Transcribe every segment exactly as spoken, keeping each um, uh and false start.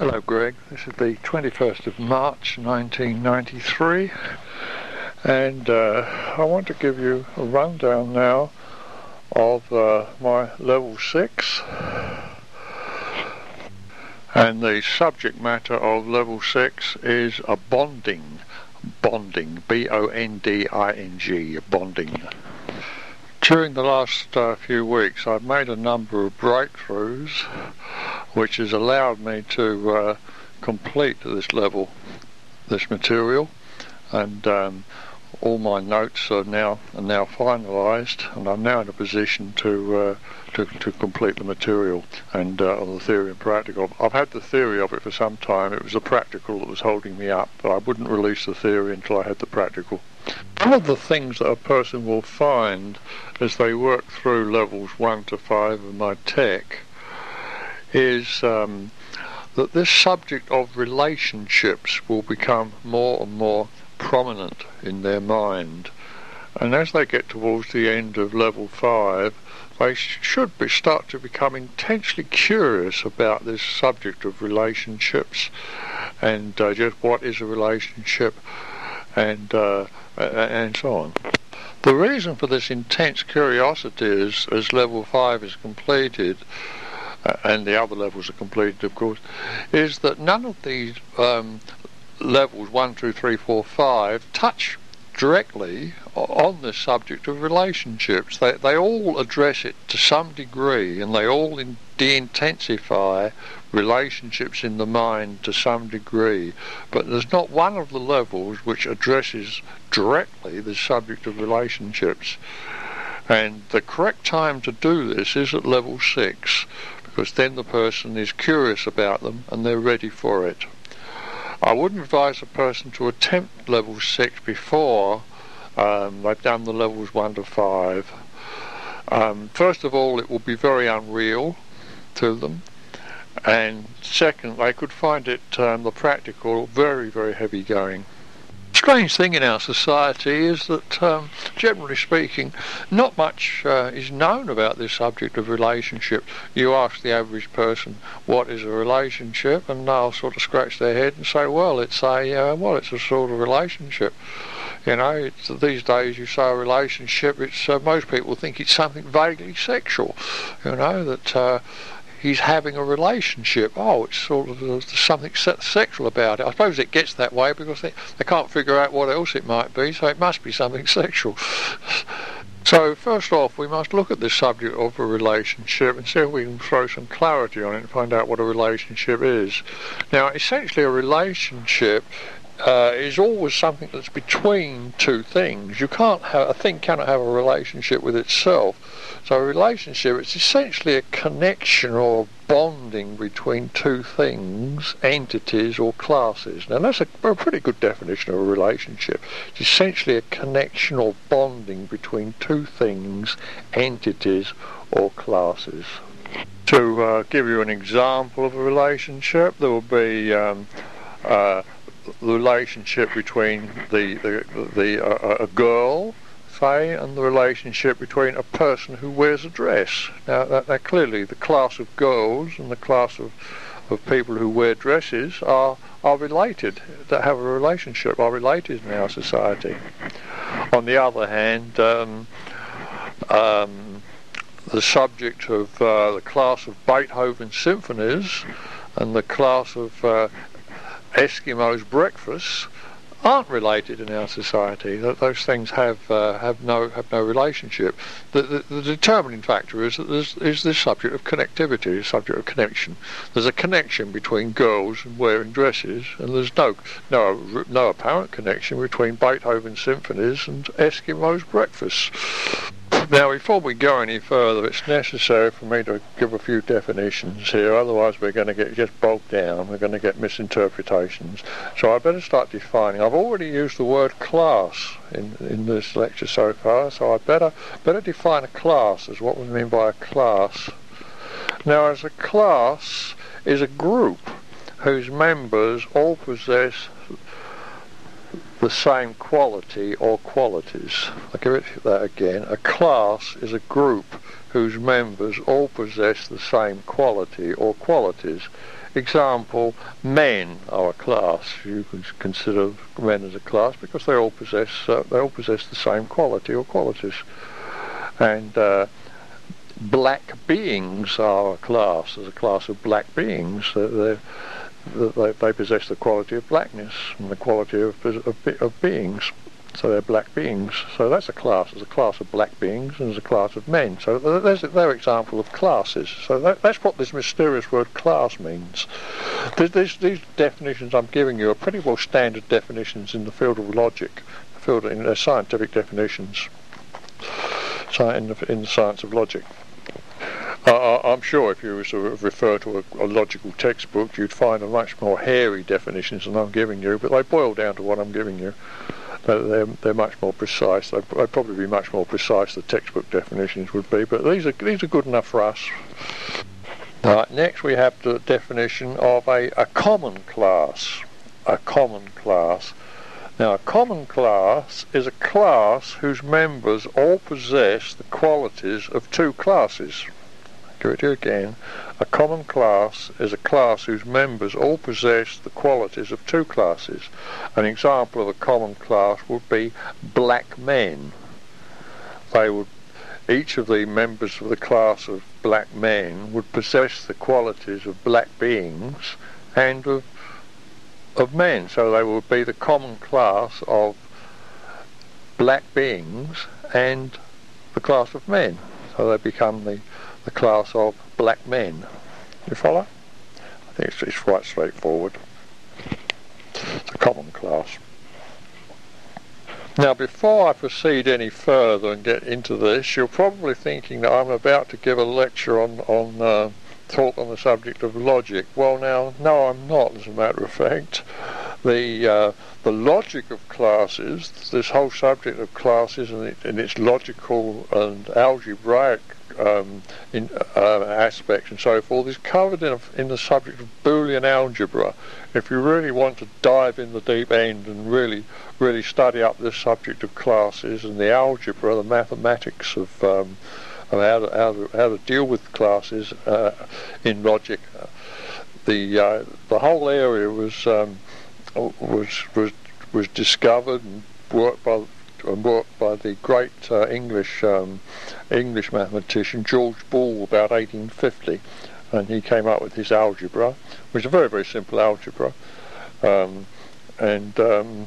Hello Greg, this is the twenty-first of March nineteen ninety-three, and uh, I want to give you a rundown now of uh, my level six, and the subject matter of level six is a bonding, bonding, B O N D I N G, bonding. During the last uh, few weeks I've made a number of breakthroughs which has allowed me to uh, complete this level, this material, and um, all my notes are now are now finalised, and I'm now in a position to uh, to, to complete the material and uh, on the theory and practical. I've had the theory of it for some time. It was the practical that was holding me up, but I wouldn't release the theory until I had the practical. One of the things that a person will find as they work through levels one to five of my tech is um, that this subject of relationships will become more and more prominent in their mind, and as they get towards the end of level five they should be, start to become intensely curious about this subject of relationships and uh, just what is a relationship and uh, and so on. The reason for this intense curiosity is, as level five is completed, uh, and the other levels are completed of course, is that none of these um, levels one, two, three, four, five touch directly on this subject of relationships. They, they all address it to some degree, and they all in, de-intensify relationships in the mind to some degree, but there's not one of the levels which addresses directly the subject of relationships. And the correct time to do this is at level six, because then the person is curious about them and they're ready for it. I wouldn't advise a person to attempt level six before um, they've done the levels one to five. Um, first of all, it will be very unreal to them, and second, they could find it, um, the practical, very, very heavy going. Strange thing in our society is that, um, generally speaking, not much uh, is known about this subject of relationship. You ask the average person what is a relationship, and they'll sort of scratch their head and say, well, it's a uh, well, it's a sort of relationship. You know, it's, these days you say a relationship, it's uh, most people think it's something vaguely sexual. You know, that uh, he's having a relationship. Oh, it's sort of uh, something se- sexual about it. I suppose it gets that way because they, they can't figure out what else it might be, so it must be something sexual. So first off, we must look at this subject of a relationship and see if we can throw some clarity on it and find out what a relationship is. Now, essentially a relationship Uh, is always something that's between two things. You can't have, a thing cannot have a relationship with itself. So a relationship, it's essentially a connection or bonding between two things, entities or classes. Now that's a, a pretty good definition of a relationship. It's essentially a connection or bonding between two things, entities or classes. To uh, give you an example of a relationship, there will be um, uh, the relationship between the the, the uh, a girl, say, and the relationship between a person who wears a dress. Now, that, that clearly the class of girls and the class of of people who wear dresses are are related, that have a relationship, are related in our society. On the other hand, um, um, the subject of uh, the class of Beethoven symphonies and the class of uh, Eskimos' breakfasts aren't related in our society. That those things have uh, have no have no relationship. The, the, the determining factor is that there's is this subject of connectivity, the subject of connection. There's a connection between girls and wearing dresses, and there's no no no apparent connection between Beethoven symphonies and Eskimos' breakfasts. Now, before we go any further, it's necessary for me to give a few definitions here, otherwise we're going to get just bogged down, we're going to get misinterpretations. So I better start defining. I've already used the word class in, in this lecture so far, so I better, better define a class as what we mean by a class. Now, as a class is a group whose members all possess the same quality or qualities. I'll give it that again. A class is a group whose members all possess the same quality or qualities. example, men are a class. You can consider men as a class because they all possess uh, they all possess the same quality or qualities. And uh, black beings are a class. As a class of black beings, uh, they they possess the quality of blackness and the quality of of, of beings. So they're black beings. So that's a class. There's a class of black beings and there's a class of men. So there's their example of classes. So that, that's what this mysterious word class means. These, these definitions I'm giving you are pretty well standard definitions in the field of logic, the field in uh, scientific definitions, in the, in the science of logic. Uh, I'm sure if you were to refer to a, a logical textbook, you'd find a much more hairy definitions than I'm giving you, but they boil down to what I'm giving you. They're, they're much more precise. They'd, they'd probably be much more precise than textbook definitions would be, but these are these are good enough for us. Right, next we have the definition of a, a common class. A common class. Now, a common class is a class whose members all possess the qualities of two classes. I'll give it to you again. A common class is a class whose members all possess the qualities of two classes. An example of a common class would be black men. They would, each of the members of the class of black men would possess the qualities of black beings and of, of men. So they would be the common class of black beings and the class of men. So they become the, the class of black men. You follow? I think it's, it's quite straightforward. It's a common class. Now, before I proceed any further and get into this, you're probably thinking that I'm about to give a lecture on, on uh, talk on the subject of logic. Well, now, no, I'm not, as a matter of fact. The uh, the logic of classes, this whole subject of classes and, it, and its logical and algebraic um, in, uh, aspects and so forth, is covered in, a, in the subject of Boolean algebra. If you really want to dive in the deep end and really, really study up this subject of classes and the algebra, the mathematics of, um, of how, to, how, to, how to deal with classes uh, in logic, uh, the uh, the whole area was um, was was was discovered and worked by and worked by the great uh, English um, English mathematician George Boole about eighteen fifty, and he came up with his algebra, which is a very very simple algebra, um, and um,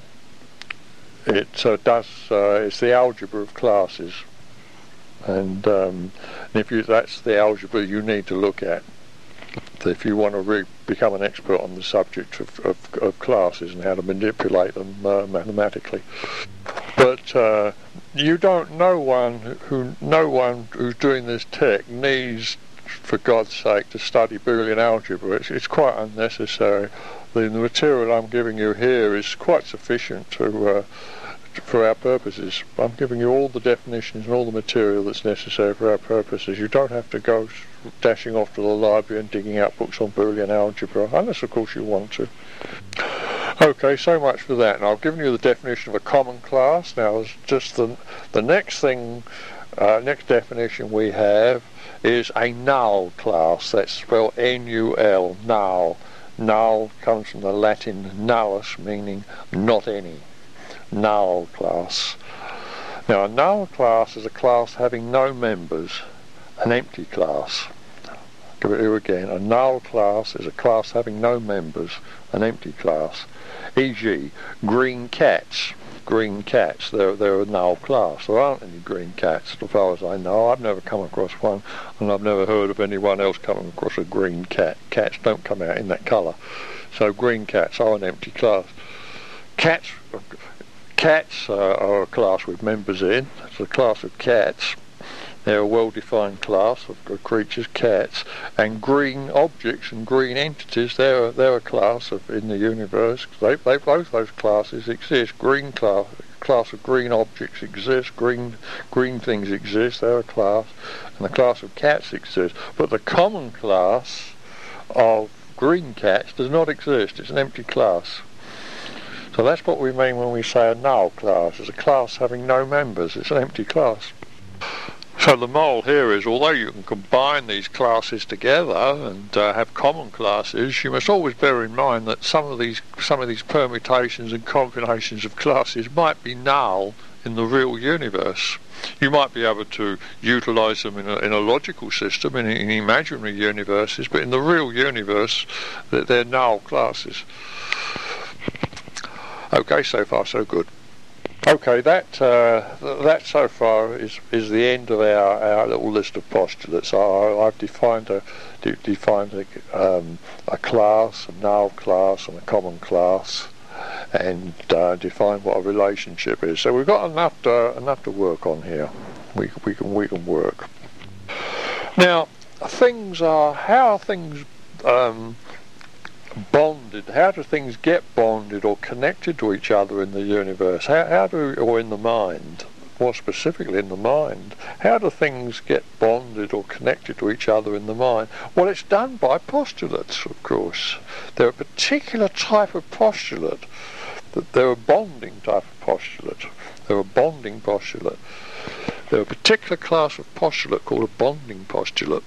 it uh, does uh, it's the algebra of classes, and, um, and if you that's the algebra you need to look at if you want to re- become an expert on the subject of, of, of classes and how to manipulate them uh, mathematically. But uh, you don't. No one who no one who's doing this tech needs, for God's sake, to study Boolean algebra. It's, it's quite unnecessary. The, the material I'm giving you here is quite sufficient to. Uh, for our purposes. I'm giving you all the definitions and all the material that's necessary for our purposes. You don't have to go dashing off to the library and digging out books on Boolean algebra, unless of course you want to. Okay, so much for that. Now I've given you the definition of a common class. Now just the the next thing, uh, next definition we have is a null class. That's spelled N U L, null. Null comes from the Latin nullus, meaning not any. Null class. Now a null class is a class having no members, an empty class. Give it here again. A null class is a class having no members, an empty class. for example, green cats. Green cats, they're, they're a null class. There aren't any green cats, as far as I know. I've never come across one, and I've never heard of anyone else coming across a green cat. Cats don't come out in that colour. So green cats are an empty class. Cats... Cats uh, are a class with members in. It's a class of cats. They're a well-defined class of, of creatures, cats. And green objects and green entities, they're, they're a class of in the universe. They, they, both those classes exist. Green class, class of green objects exists. Green, green things exist. They're a class. And the class of cats exists. But the common class of green cats does not exist. It's an empty class. So that's what we mean when we say a null class. It's a class having no members. It's an empty class. So the moral here is, although you can combine these classes together and uh, have common classes, you must always bear in mind that some of these some of these permutations and combinations of classes might be null in the real universe. You might be able to utilise them in a, in a logical system, in, in imaginary universes, but in the real universe, they're null classes. Okay, so far so good. Okay, that uh, that so far is is the end of our, our little list of postulates. I, I've defined a de defined a, um, a class, a null class, and a common class, and uh, defined what a relationship is. So we've got enough to enough to work on here. We we can we can work. Now, things are how are things. Um, bonded, how do things get bonded or connected to each other in the universe? How, how do, or in the mind, more specifically in the mind, how do things get bonded or connected to each other in the mind? Well, it's done by postulates, of course. They're a particular type of postulate. They're a bonding type of postulate. They're a bonding postulate. They're a particular class of postulate called a bonding postulate.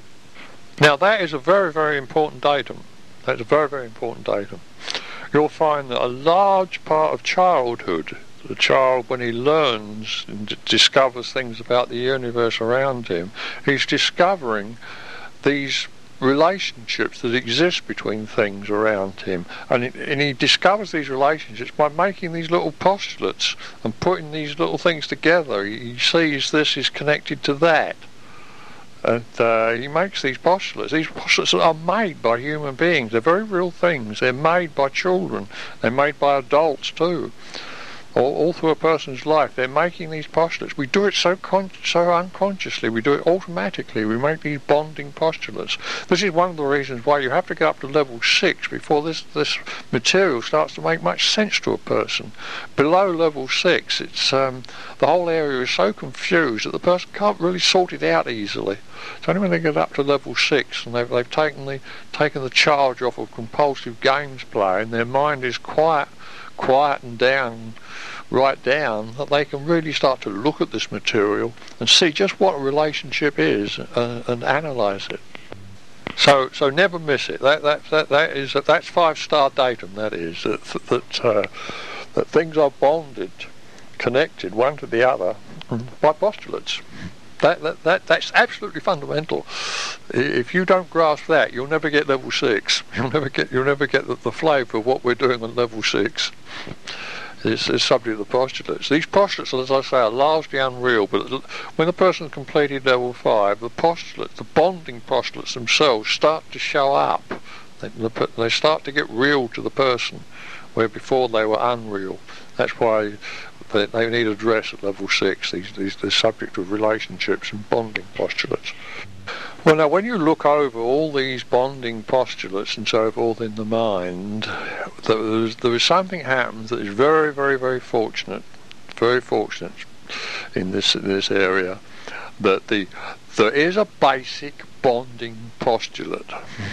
Now, that is a very, very important datum. That's a very, very important datum. You'll find that a large part of childhood, the child, when he learns and d discovers things about the universe around him, he's discovering these relationships that exist between things around him. And, it, and he discovers these relationships by making these little postulates and putting these little things together. He, he sees this is connected to that. And uh, he makes these postulates. These postulates are made by human beings. They're very real things. They're made by children. They're made by adults too. All, all through a person's life, they're making these postulates. We do it so con so unconsciously. We do it automatically. We make these bonding postulates. This is one of the reasons why you have to get up to level six before this this material starts to make much sense to a person. Below level six, it's um, the whole area is so confused that the person can't really sort it out easily. It's only when they get up to level six and they've, they've taken the taken the charge off of compulsive games play, and their mind is quiet, quietened down, right down, that they can really start to look at this material and see just what a relationship is uh, and analyse it. So, so never miss it. That that that that is that's five-star datum. That is that that uh, that things are bonded, connected one to the other by postulates. That, that, that, that's absolutely fundamental. If you don't grasp that, you'll never get level six. You'll never get you'll never get the, the flavour of what we're doing on level six. It's, it's subject to the postulates. These postulates, as I say, are largely unreal, but when the person's completed level five, the postulates, the bonding postulates themselves start to show up. They, they start to get real to the person, where before they were unreal. That's why They, they need address at level six, these, these, the subject of relationships and bonding postulates. Well, now, when you look over all these bonding postulates and so forth in the mind, there is, there is something happens that is very, very, very fortunate, very fortunate in this, in this area, that the there is a basic bonding postulate.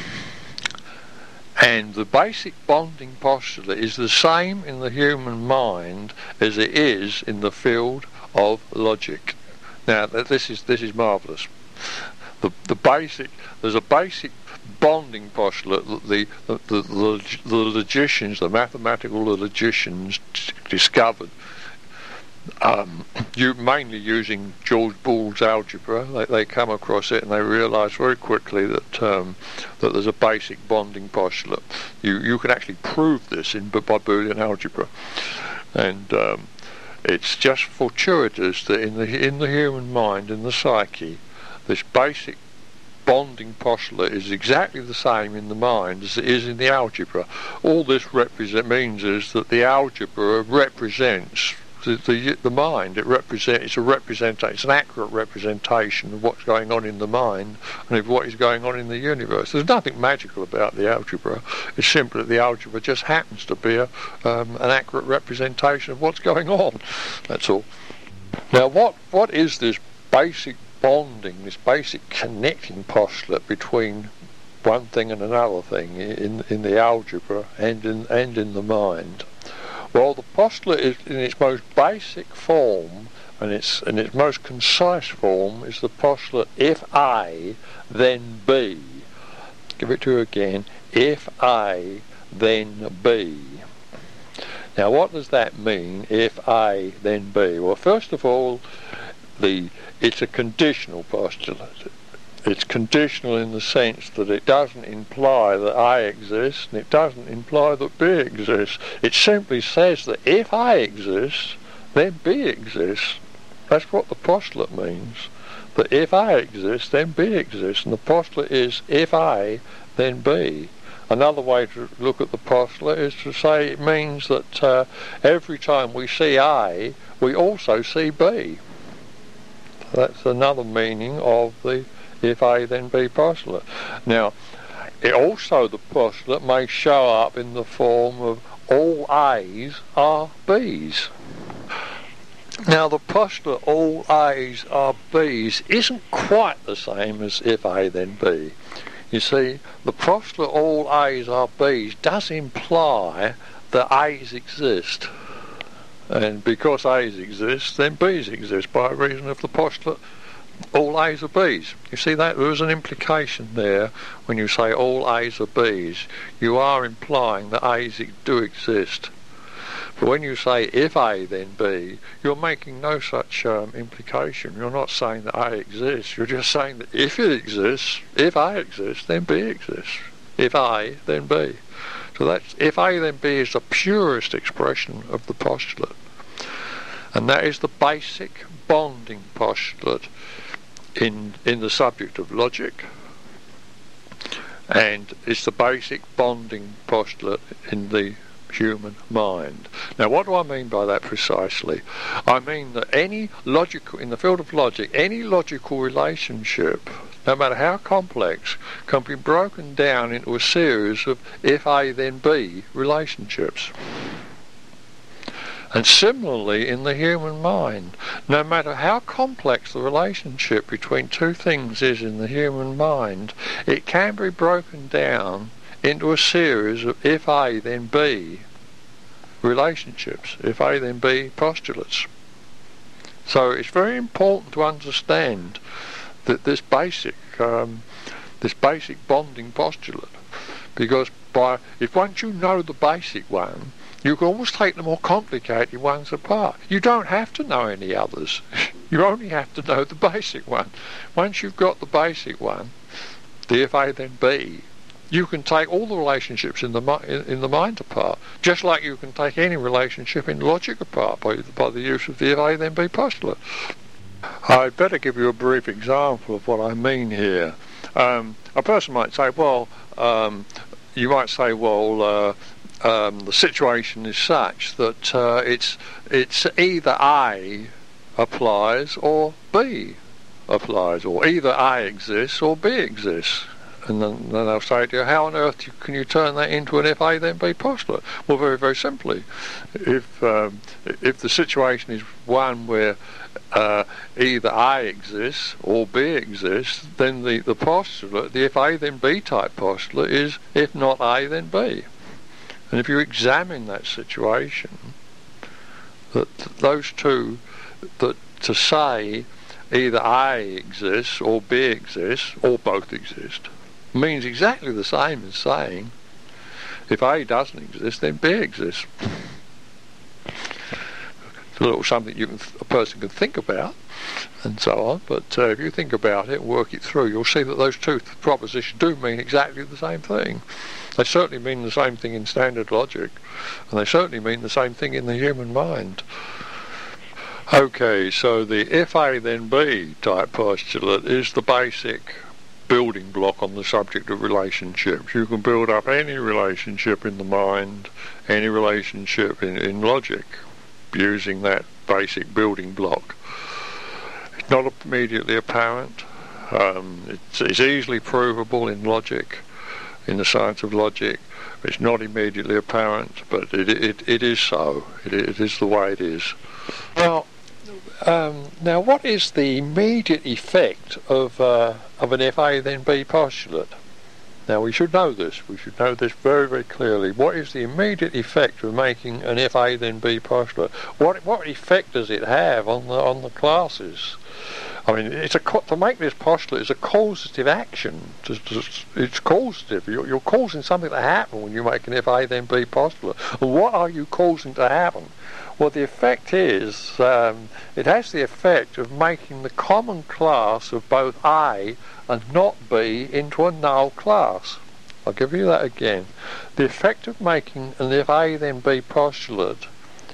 And the basic bonding postulate is the same in the human mind as it is in the field of logic. Now, this is this is marvellous. The the basic there's a basic bonding postulate that the the, the, the, the logicians, the mathematical logicians, discovered. Um, you mainly using George Boole's algebra. They, they come across it and they realise very quickly that um, that there's a basic bonding postulate. You you can actually prove this in by Boolean algebra, and um, it's just fortuitous that in the in the human mind, in the psyche, this basic bonding postulate is exactly the same in the mind as it is in the algebra. All this represent means is that the algebra represents The, the, the mind. It represent, it's a representation, it's an accurate representation of what's going on in the mind and of what is going on in the universe. There's nothing magical about the algebra. It's simply that the algebra just happens to be a, um, an accurate representation of what's going on. That's all. Now, what what is this basic bonding, this basic connecting postulate between one thing and another thing in in the algebra and in and in the mind? Well, the postulate is in its most basic form, and its in its most concise form is the postulate if A, then B. Give it to you again. If A, then B. Now, what does that mean, if A, then B? Well, first of all, the it's a conditional postulate. It's conditional in the sense that it doesn't imply that A exists, and it doesn't imply that B exists. It simply says that if A exists, then B exists. That's what the postulate means. That if A exists, then B exists. And the postulate is if A, then B. Another way to look at the postulate is to say it means that uh, every time we see A, we also see B. That's another meaning of the if A then B postulate. Now, it also, the postulate may show up in the form of all A's are B's. Now, the postulate all A's are B's isn't quite the same as if A then B. You see, the postulate all A's are B's does imply that A's exist. And because A's exist, then B's exist by reason of the postulate all A's are B's. You see that? There is an implication there when you say all A's are B's. You are implying that A's do exist. But when you say if A then B, you're making no such um, implication. You're not saying that A exists. You're just saying that if it exists, if A exists, then B exists. If A, then B. So that's if A then B is the purest expression of the postulate. And that is the basic bonding postulate in in the subject of logic, and it's the basic bonding postulate in the human mind. Now, what do I mean by that precisely? I mean that any logical, in the field of logic, any logical relationship, no matter how complex, can be broken down into a series of if A then B relationships. And similarly in the human mind, no matter how complex the relationship between two things is in the human mind, it can be broken down into a series of if A then B relationships, if A then B postulates. So it's very important to understand that this basic um, this basic bonding postulate, because by if once you know the basic one, you can always take the more complicated ones apart. You don't have to know any others. You only have to know the basic one. Once you've got the basic one, the if A then B, you can take all the relationships in the in, in the mind apart, just like you can take any relationship in logic apart by, by the use of the if A then B postulate. I'd better give you a brief example of what I mean here. Um, a person might say, well, um, you might say, well, uh, um, the situation is such that uh, it's it's either A applies or B applies, or either A exists or B exists. And then, then they'll say to you, how on earth can you turn that into an if A then B postulate? Well, very, very simply. If um, if the situation is one where uh, either A exists or B exists, then the, the postulate, the if A then B type postulate, is if not A then B. And if you examine that situation, that those two, that to say either A exists or B exists or both exist, means exactly the same as saying if A doesn't exist, then B exists. It's a little something you can, a person can think about and so on, but uh, if you think about it and work it through, you'll see that those two th- propositions do mean exactly the same thing. They certainly mean the same thing in standard logic, and they certainly mean the same thing in the human mind. Okay, so the if A then B type postulate is the basic building block on the subject of relationships. You can build up any relationship in the mind, any relationship in, in logic, using that basic building block. It's not immediately apparent. Um, it's, it's easily provable in logic, in the science of logic. It's not immediately apparent, but it it, it is so. It, it is the way it is. Now, Um, now, what is the immediate effect of uh, of an if A then B postulate? Now we should know this, we should know this very, very clearly. What is the immediate effect of making an if A then B postulate? What what effect does it have on the on the classes? I mean, it's a to make this postulate is a causative action. It's causative. You're, you're causing something to happen when you make an if A then B postulate. And what are you causing to happen? Well, the effect is, um, it has the effect of making the common class of both A and not B into a null class. I'll give you that again. The effect of making an if A then B postulate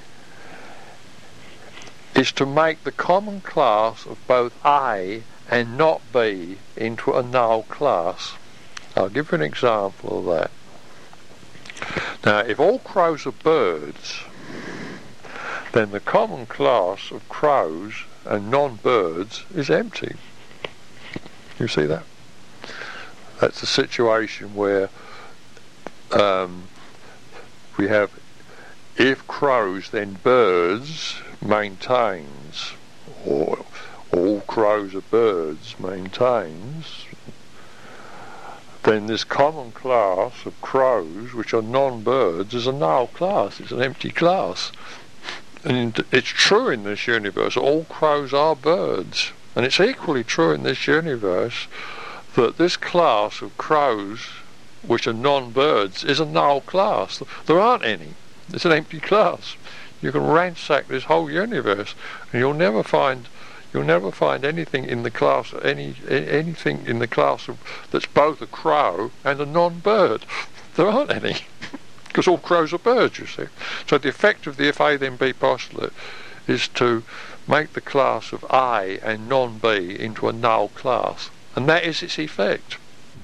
is to make the common class of both A and not B into a null class. I'll give you an example of that. Now, if all crows are birds, then the common class of crows and non-birds is empty. You see that? That's a situation where um, we have if crows then birds maintains, or all crows are birds maintains, then this common class of crows which are non-birds is a null class, it's an empty class. And it's true in this universe, all crows are birds. And it's equally true in this universe that this class of crows which are non-birds is a null class. There aren't any. It's an empty class. You can ransack this whole universe and you'll never find you'll never find anything in the class any anything in the class of, that's both a crow and a non-bird. There aren't any. Because all crows are birds, you see. So the effect of the if A then B postulate is to make the class of A and non-B into a null class. And that is its effect.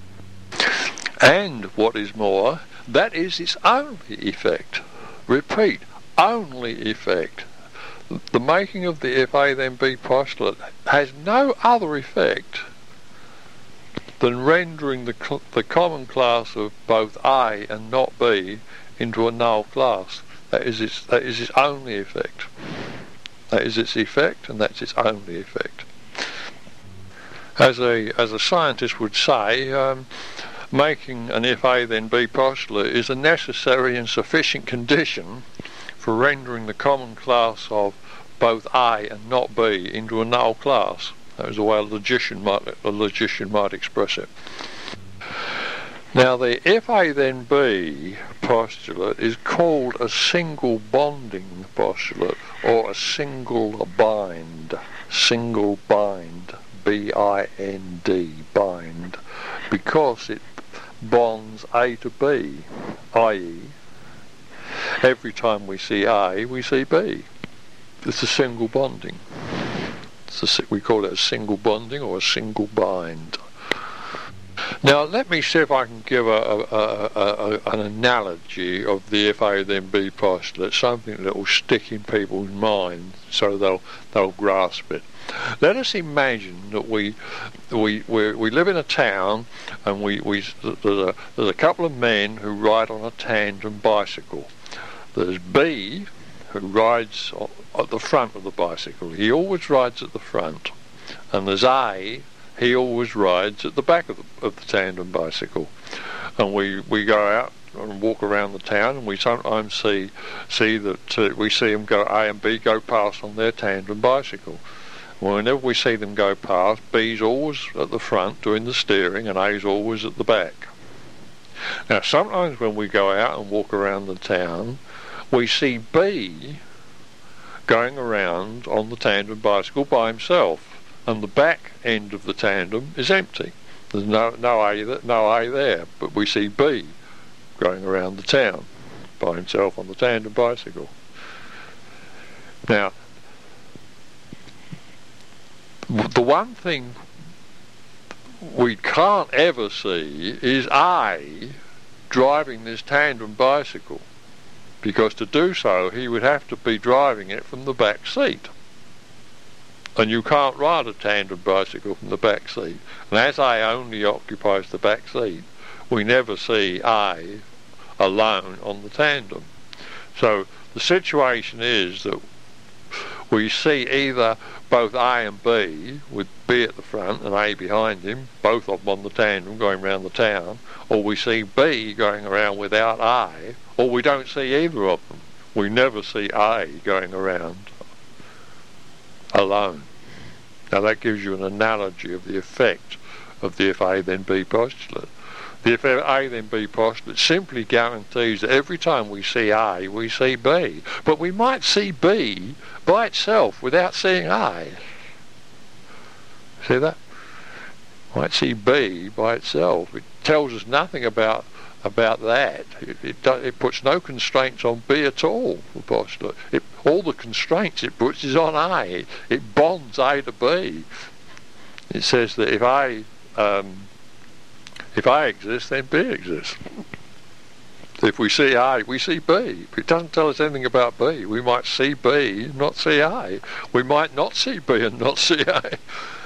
And what is more, that is its only effect. Repeat, only effect. The making of the if A then B postulate has no other effect than rendering the, cl- the common class of both A and not B into a null class. That is its that is its only effect. That is its effect, and that's its only effect. As a as a scientist would say, um, making an if A then B postulate is a necessary and sufficient condition for rendering the common class of both A and not B into a null class. That is the way a logician might a logician might express it. Now, the if A then B postulate is called a single bonding postulate, or a single bind, single bind, B I N D, bind, because it bonds A to B, that is, every time we see A, we see B. It's a single bonding. It's a, we call it a single bonding or a single bind. Now let me see if I can give a, a, a, a, an analogy of the if A then B postulate, something that will stick in people's minds so they'll they'll grasp it. Let us imagine that we we we, we live in a town and we, we there's a, there's a couple of men who ride on a tandem bicycle. There's B, who rides at the front of the bicycle. He always rides at the front. And there's A, he always rides at the back of the, of the tandem bicycle. And we, we go out and walk around the town, and we sometimes see see that uh, we see them go, A and B go past on their tandem bicycle. Well, whenever we see them go past, B's always at the front doing the steering, and A's always at the back. Now sometimes when we go out and walk around the town, we see B going around on the tandem bicycle by himself, and the back end of the tandem is empty. There's no no A th- no A there, but we see B going around the town by himself on the tandem bicycle. Now, the one thing we can't ever see is A driving this tandem bicycle, because to do so he would have to be driving it from the back seat, and you can't ride a tandem bicycle from the back seat. And as A only occupies the back seat, we never see A alone on the tandem. So the situation is that we see either both A and B, with B at the front and A behind him, both of them on the tandem going around the town, or we see B going around without A, or we don't see either of them. We never see A going around alone. Now that gives you an analogy of the effect of the if A then B postulate. The if A then B postulate simply guarantees that every time we see A, we see B. But we might see B by itself without seeing A. See that? Might see B by itself. It tells us nothing about about that. It, it, do, it puts no constraints on B at all, the postulate. It, all the constraints it puts is on A. It, it bonds A to B. It says that if A um, if A exists, then B exists. If we see A, we see B. It doesn't tell us anything about B. We might see B and not see A. We might not see B and not see A.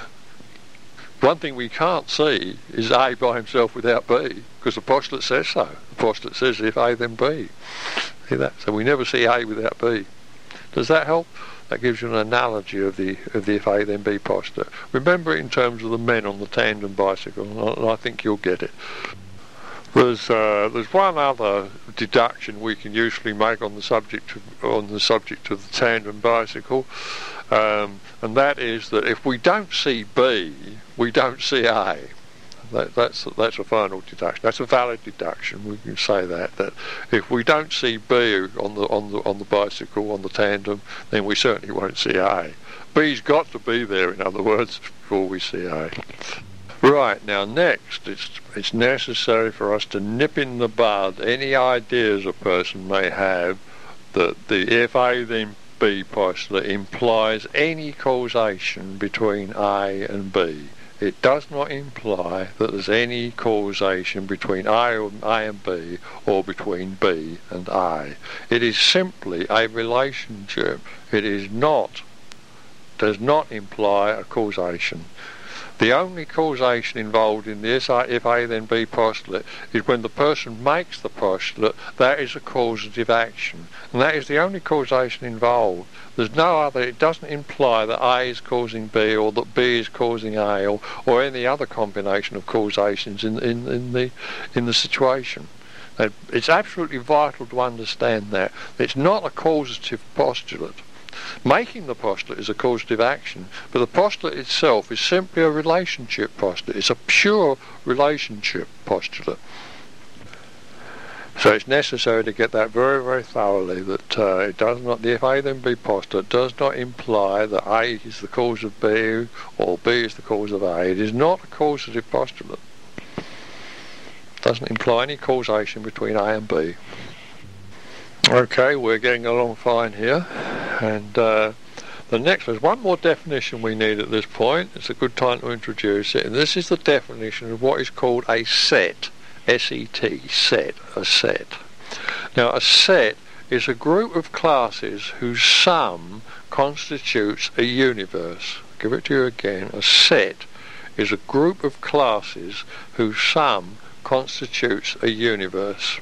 One thing we can't see is A by himself without B, because the postulate says so. The postulate says if A then B. See that? So we never see A without B. Does that help? That gives you an analogy of the of the if A then B postulate. Remember it in terms of the men on the tandem bicycle, and I think you'll get it. There's uh, there's one other deduction we can usually make on the subject of, on the subject of the tandem bicycle, um, and that is that if we don't see B, we don't see A. That, that's that's a final deduction. That's a valid deduction. We can say that that if we don't see B on the on the on the bicycle on the tandem, then we certainly won't see A. B's got to be there, in other words, before we see A. Right, now next, it's it's necessary for us to nip in the bud any ideas a person may have that the if A then B postulate implies any causation between A and B. It does not imply that there's any causation between A and B or between B and A. It is simply a relationship. It is not, does not imply a causation. The only causation involved in this if A then B postulate is when the person makes the postulate. That is a causative action, and that is the only causation involved. There's no other. It doesn't imply that A is causing B or that B is causing A or, or any other combination of causations in, in, in the in the situation. And it's absolutely vital to understand that. It's not a causative postulate. Making the postulate is a causative action, but the postulate itself is simply a relationship postulate. It's a pure relationship postulate. So it's necessary to get that very, very thoroughly, that uh, it does not, the if A then B postulate does not imply that A is the cause of B or B is the cause of A. It is not a causative postulate. It doesn't imply any causation between A and B. Okay, we're getting along fine here, and uh, the next there's one more definition we need at this point. It's a good time to introduce it, and this is the definition of what is called a set. S E T, set, a set. Now a set is a group of classes whose sum constitutes a universe. I'll give it to you again. A set is a group of classes whose sum constitutes a universe.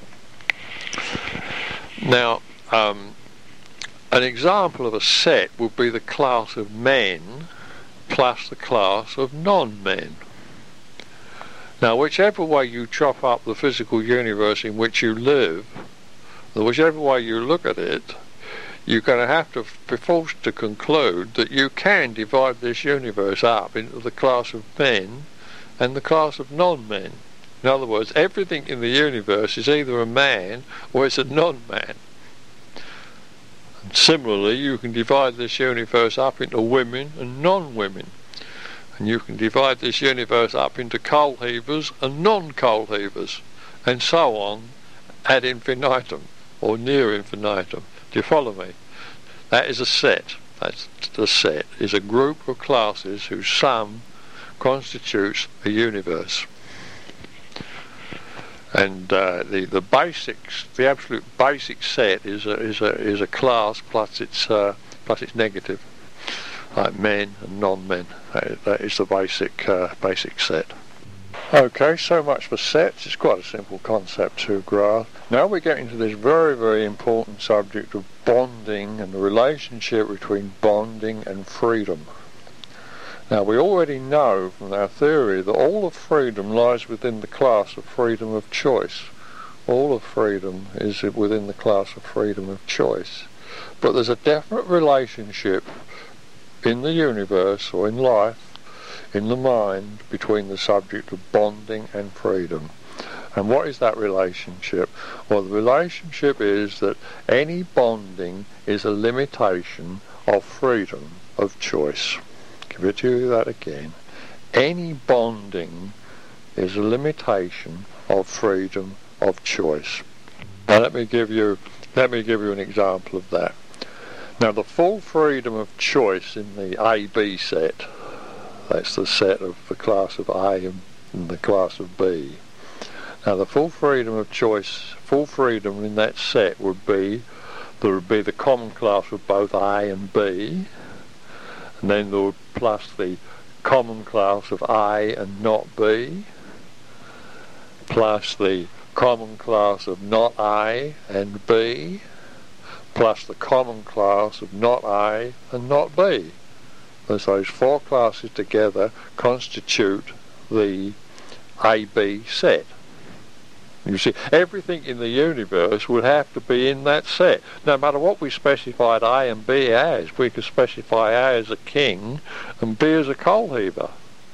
Now, um, an example of a set would be the class of men plus the class of non-men. Now, whichever way you chop up the physical universe in which you live, whichever way you look at it, you're going to have to be forced to conclude that you can divide this universe up into the class of men and the class of non-men. In other words, everything in the universe is either a man or it's a non-man. And similarly, you can divide this universe up into women and non-women. And you can divide this universe up into coal heavers and non-coal heavers, and so on ad infinitum, or near infinitum. Do you follow me? That is a set. That's the set. Is a group of classes whose sum constitutes a universe. And uh, the the basics, the absolute basic set is a is a is a class plus its uh, plus its negative, like men and non-men. That, that is the basic uh, basic set. Okay, so much for sets. It's quite a simple concept to grasp. Now we get into this very, very important subject of bonding and the relationship between bonding and freedom. Now we already know from our theory that all of freedom lies within the class of freedom of choice. All of freedom is within the class of freedom of choice. But there's a definite relationship in the universe or in life, in the mind, between the subject of bonding and freedom. And what is that relationship? Well, the relationship is that any bonding is a limitation of freedom of choice. Give it to you that again. Any bonding is a limitation of freedom of choice. Now let me give you let me give you an example of that. Now the full freedom of choice in the A B set, that's the set of the class of A and the class of B. Now the full freedom of choice, full freedom in that set would be, there would be the common class of both A and B, and then there would plus the common class of A and not B, plus the common class of not A and B, plus the common class of not A and not B. As those four classes together constitute the A B set. You see, everything in the universe would have to be in that set. No matter what we specified A and B as, we could specify A as a king and B as a coal heaver.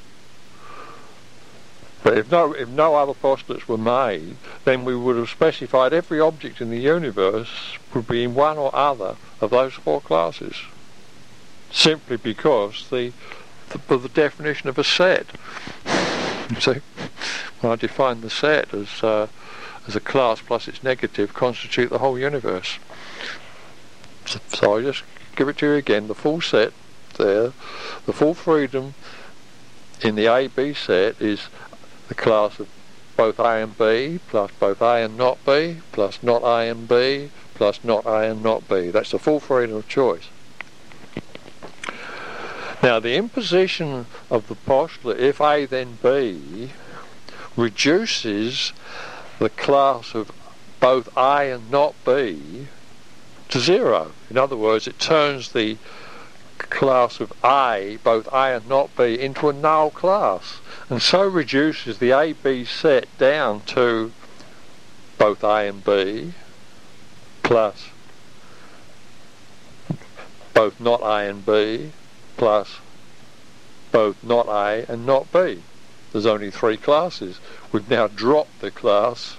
But if no, if no other postulates were made, then we would have specified every object in the universe would be in one or other of those four classes. Simply because the, the, of the definition of a set. You see, when I define the set as uh, as a class plus its negative constitute the whole universe. So, so I just give it to you again, the full set there, the full freedom in the A B set is the class of both A and B, plus both A and not B, plus not A and B, plus not A and not B. That's the full freedom of choice. Now the imposition of the postulate, if A then B, reduces the class of both A and not B to zero. In other words, it turns the class of A, both A and not B, into a null class, and so reduces the A B set down to both A and B plus both not A and B plus both not A and not B. There's only three classes. We've now dropped the class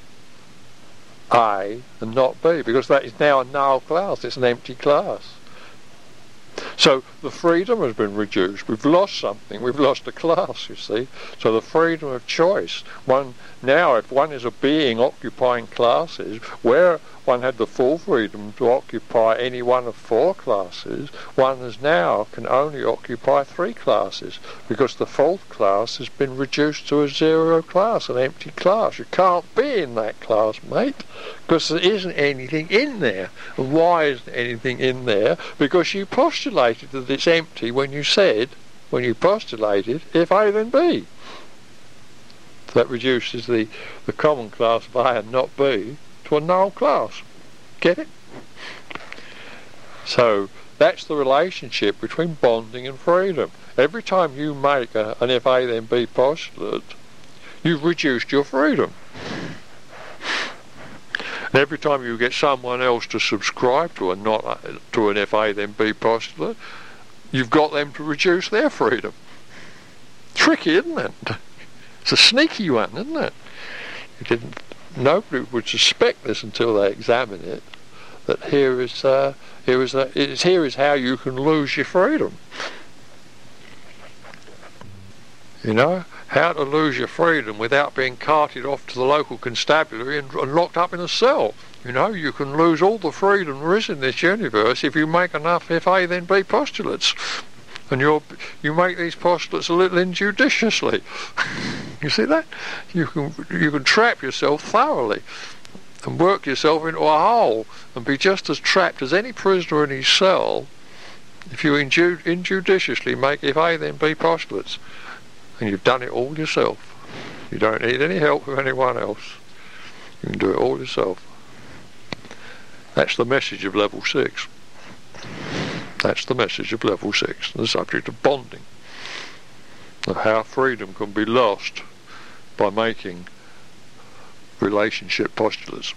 A and not B because that is now a null class. It's an empty class. So the freedom has been reduced. We've lost something. We've lost a class, you see. So the freedom of choice. One now, if one is a being occupying classes, where one had the full freedom to occupy any one of four classes, one is now can only occupy three classes because the fourth class has been reduced to a zero class, an empty class. You can't be in that class, mate, because there isn't anything in there. And why isn't anything in there? Because you postulated that it's empty when you said, when you postulated, if A then B. That reduces the, the common class of A and not B to a null class. Get it? So that's the relationship between bonding and freedom. Every time you make a, an if A then B postulate, you've reduced your freedom. And every time you get someone else to subscribe to a not to an if A then B postulate, you've got them to reduce their freedom. Tricky, isn't it? It's a sneaky one, isn't it? You didn't. Nobody would suspect this until they examine it. That here is uh, here is a, is here is how you can lose your freedom. You know how to lose your freedom without being carted off to the local constabulary and, and locked up in a cell. You know you can lose all the freedom there is in this universe if you make enough if A then B postulates. And you you make these postulates a little injudiciously. You see that? You can you can trap yourself thoroughly and work yourself into a hole and be just as trapped as any prisoner in his cell if you inju- injudiciously make if A then B postulates. And you've done it all yourself. You don't need any help from anyone else. You can do it all yourself. That's the message of level six. That's the message of level six, the subject of bonding, of how freedom can be lost by making relationship postulates,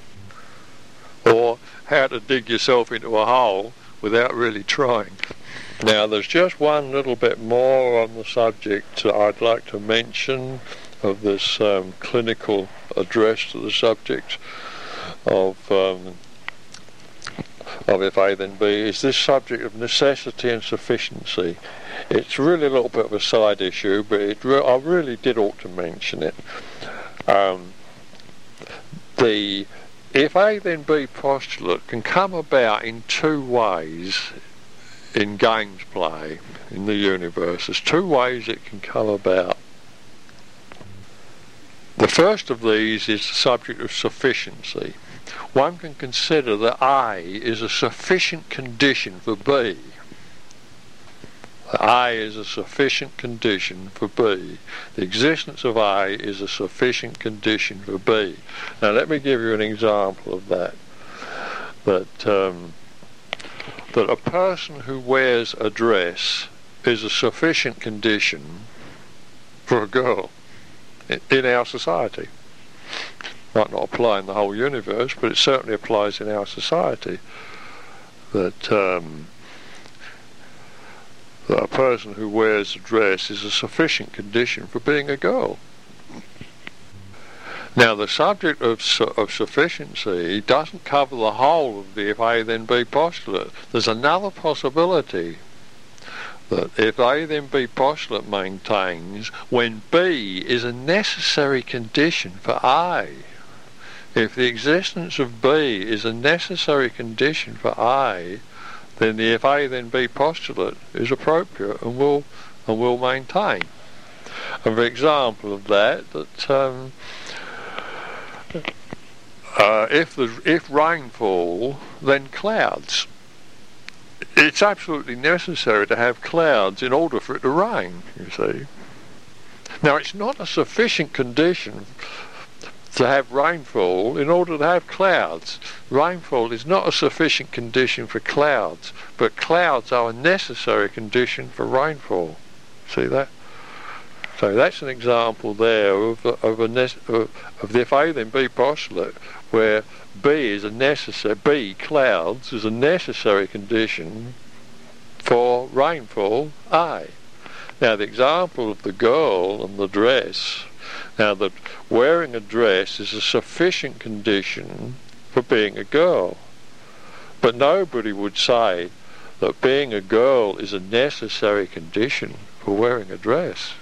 or how to dig yourself into a hole without really trying. Now, there's just one little bit more on the subject I'd like to mention of this um, clinical address to the subject of um, of if A then B, is this subject of necessity and sufficiency. It's really a little bit of a side issue, but it re- I really did ought to mention it. Um, the if A then B postulate can come about in two ways in games play in the universe. There's two ways it can come about. The first of these is the subject of sufficiency. One can consider that A is a sufficient condition for B. A is a sufficient condition for B. The existence of A is a sufficient condition for B. Now let me give you an example of that. That um, that a person who wears a dress is a sufficient condition for a girl in, in our society. Might not apply in the whole universe, but it certainly applies in our society. That um, that a person who wears a dress is a sufficient condition for being a girl. Now, the subject of su- of sufficiency doesn't cover the whole of the if A then B postulate. There's another possibility that if A then B postulate maintains when B is a necessary condition for A. If the existence of B is a necessary condition for A, then the if A then B postulate is appropriate and will and will maintain. And for example of that, that um, uh, if the if rainfall, then clouds. It's absolutely necessary to have clouds in order for it to rain. You see. Now, it's not a sufficient condition to have rainfall in order to have clouds. Rainfall is not a sufficient condition for clouds, but clouds are a necessary condition for rainfall. See that? So that's an example there of of, a ne- of the if A then B postulate, where B is a necessary B clouds is a necessary condition for rainfall A. Now the example of the girl and the dress. Now that wearing a dress is a sufficient condition for being a girl, but nobody would say that being a girl is a necessary condition for wearing a dress.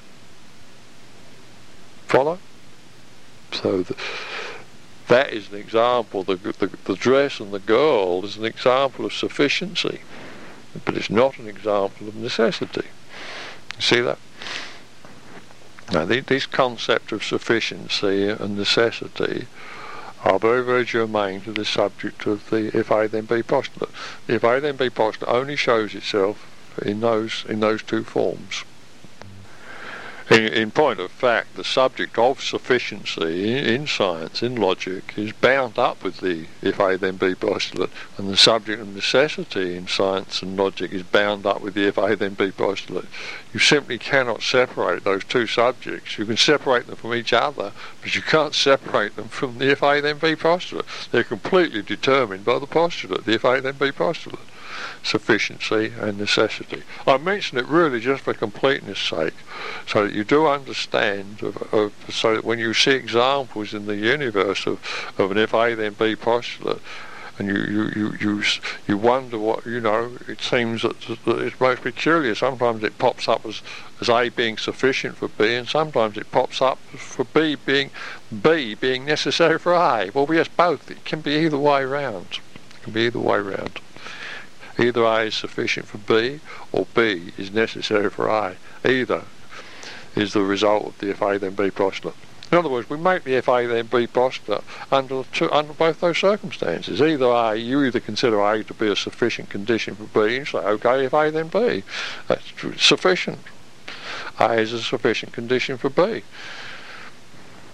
Follow? So the, that is an example. The, the the dress and the girl is an example of sufficiency, but it's not an example of necessity. You see that? Now, the, these concepts of sufficiency and necessity are very, very germane to the subject of the if A then B postulate. The if A then B postulate only shows itself in those in those two forms. In, in point of fact, the subject of sufficiency in, in science, in logic, is bound up with the if A then B postulate, and the subject of necessity in science and logic is bound up with the if A then B postulate. You simply cannot separate those two subjects. You can separate them from each other, but you can't separate them from the if A then B postulate. They're completely determined by the postulate, the if A then B postulate. Sufficiency and necessity. I mention it really just for completeness sake, so that you do understand, of, of, so that when you see examples in the universe of, of an if A then B postulate, and you, you, you, you, you wonder what, you know, it seems that, that it's most peculiar. Sometimes it pops up as, as A being sufficient for B, and sometimes it pops up for B being B being necessary for A. Well, yes, both. It can be either way round. It can be either way round. Either A is sufficient for B, or B is necessary for A. Either is the result of the if A then B postulate. In other words, we make the if A then B postulate under two, under both those circumstances. Either A, you either consider A to be a sufficient condition for B, and say, okay, if A then B, that's sufficient. A is a sufficient condition for B.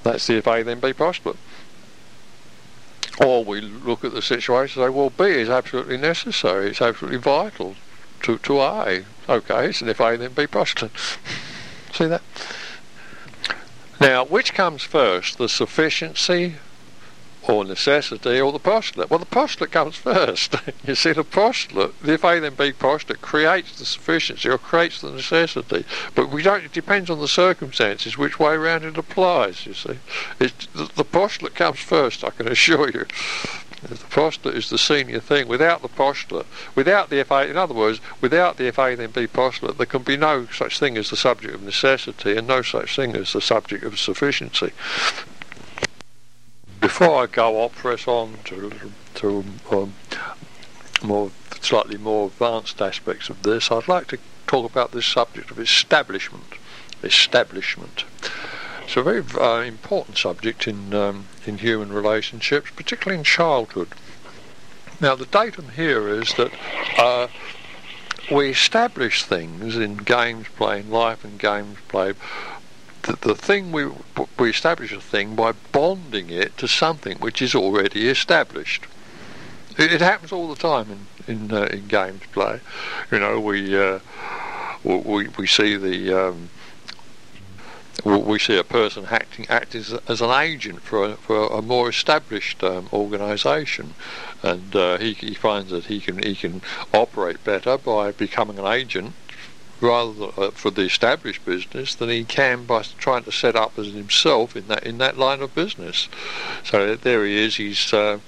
That's the if A then B postulate. Or we look at the situation and say, well, B is absolutely necessary, it's absolutely vital to, to A. Okay, it's an if A then B postulate. See that? Now, which comes first, the sufficiency or necessity or the postulate? Well, the postulate comes first. You see, the postulate, the if A then B postulate, creates the sufficiency or creates the necessity. But we don't. It depends on the circumstances which way round it applies. You see, it, the, the postulate comes first. I can assure you. The postulate is the senior thing. Without the postulate, without the if A, in other words, without the if A then B postulate, there can be no such thing as the subject of necessity and no such thing as the subject of sufficiency. Before I go, I'll press on to to um, more slightly more advanced aspects of this. I'd like to talk about this subject of establishment. Establishment. It's a very uh, important subject in um, in human relationships, particularly in childhood. Now, the datum here is that uh, we establish things in games play, in life and games play. The, the thing we we establish a thing by bonding it to something which is already established. It, it happens all the time in in, uh, in games play. You know, we uh, we we see the um, we see a person acting act as, as an agent for a, for a more established um, organisation, and uh, he he finds that he can he can operate better by becoming an agent rather than, uh, for the established business than he can by trying to set up as himself in that in that line of business. So there he is. He's uh,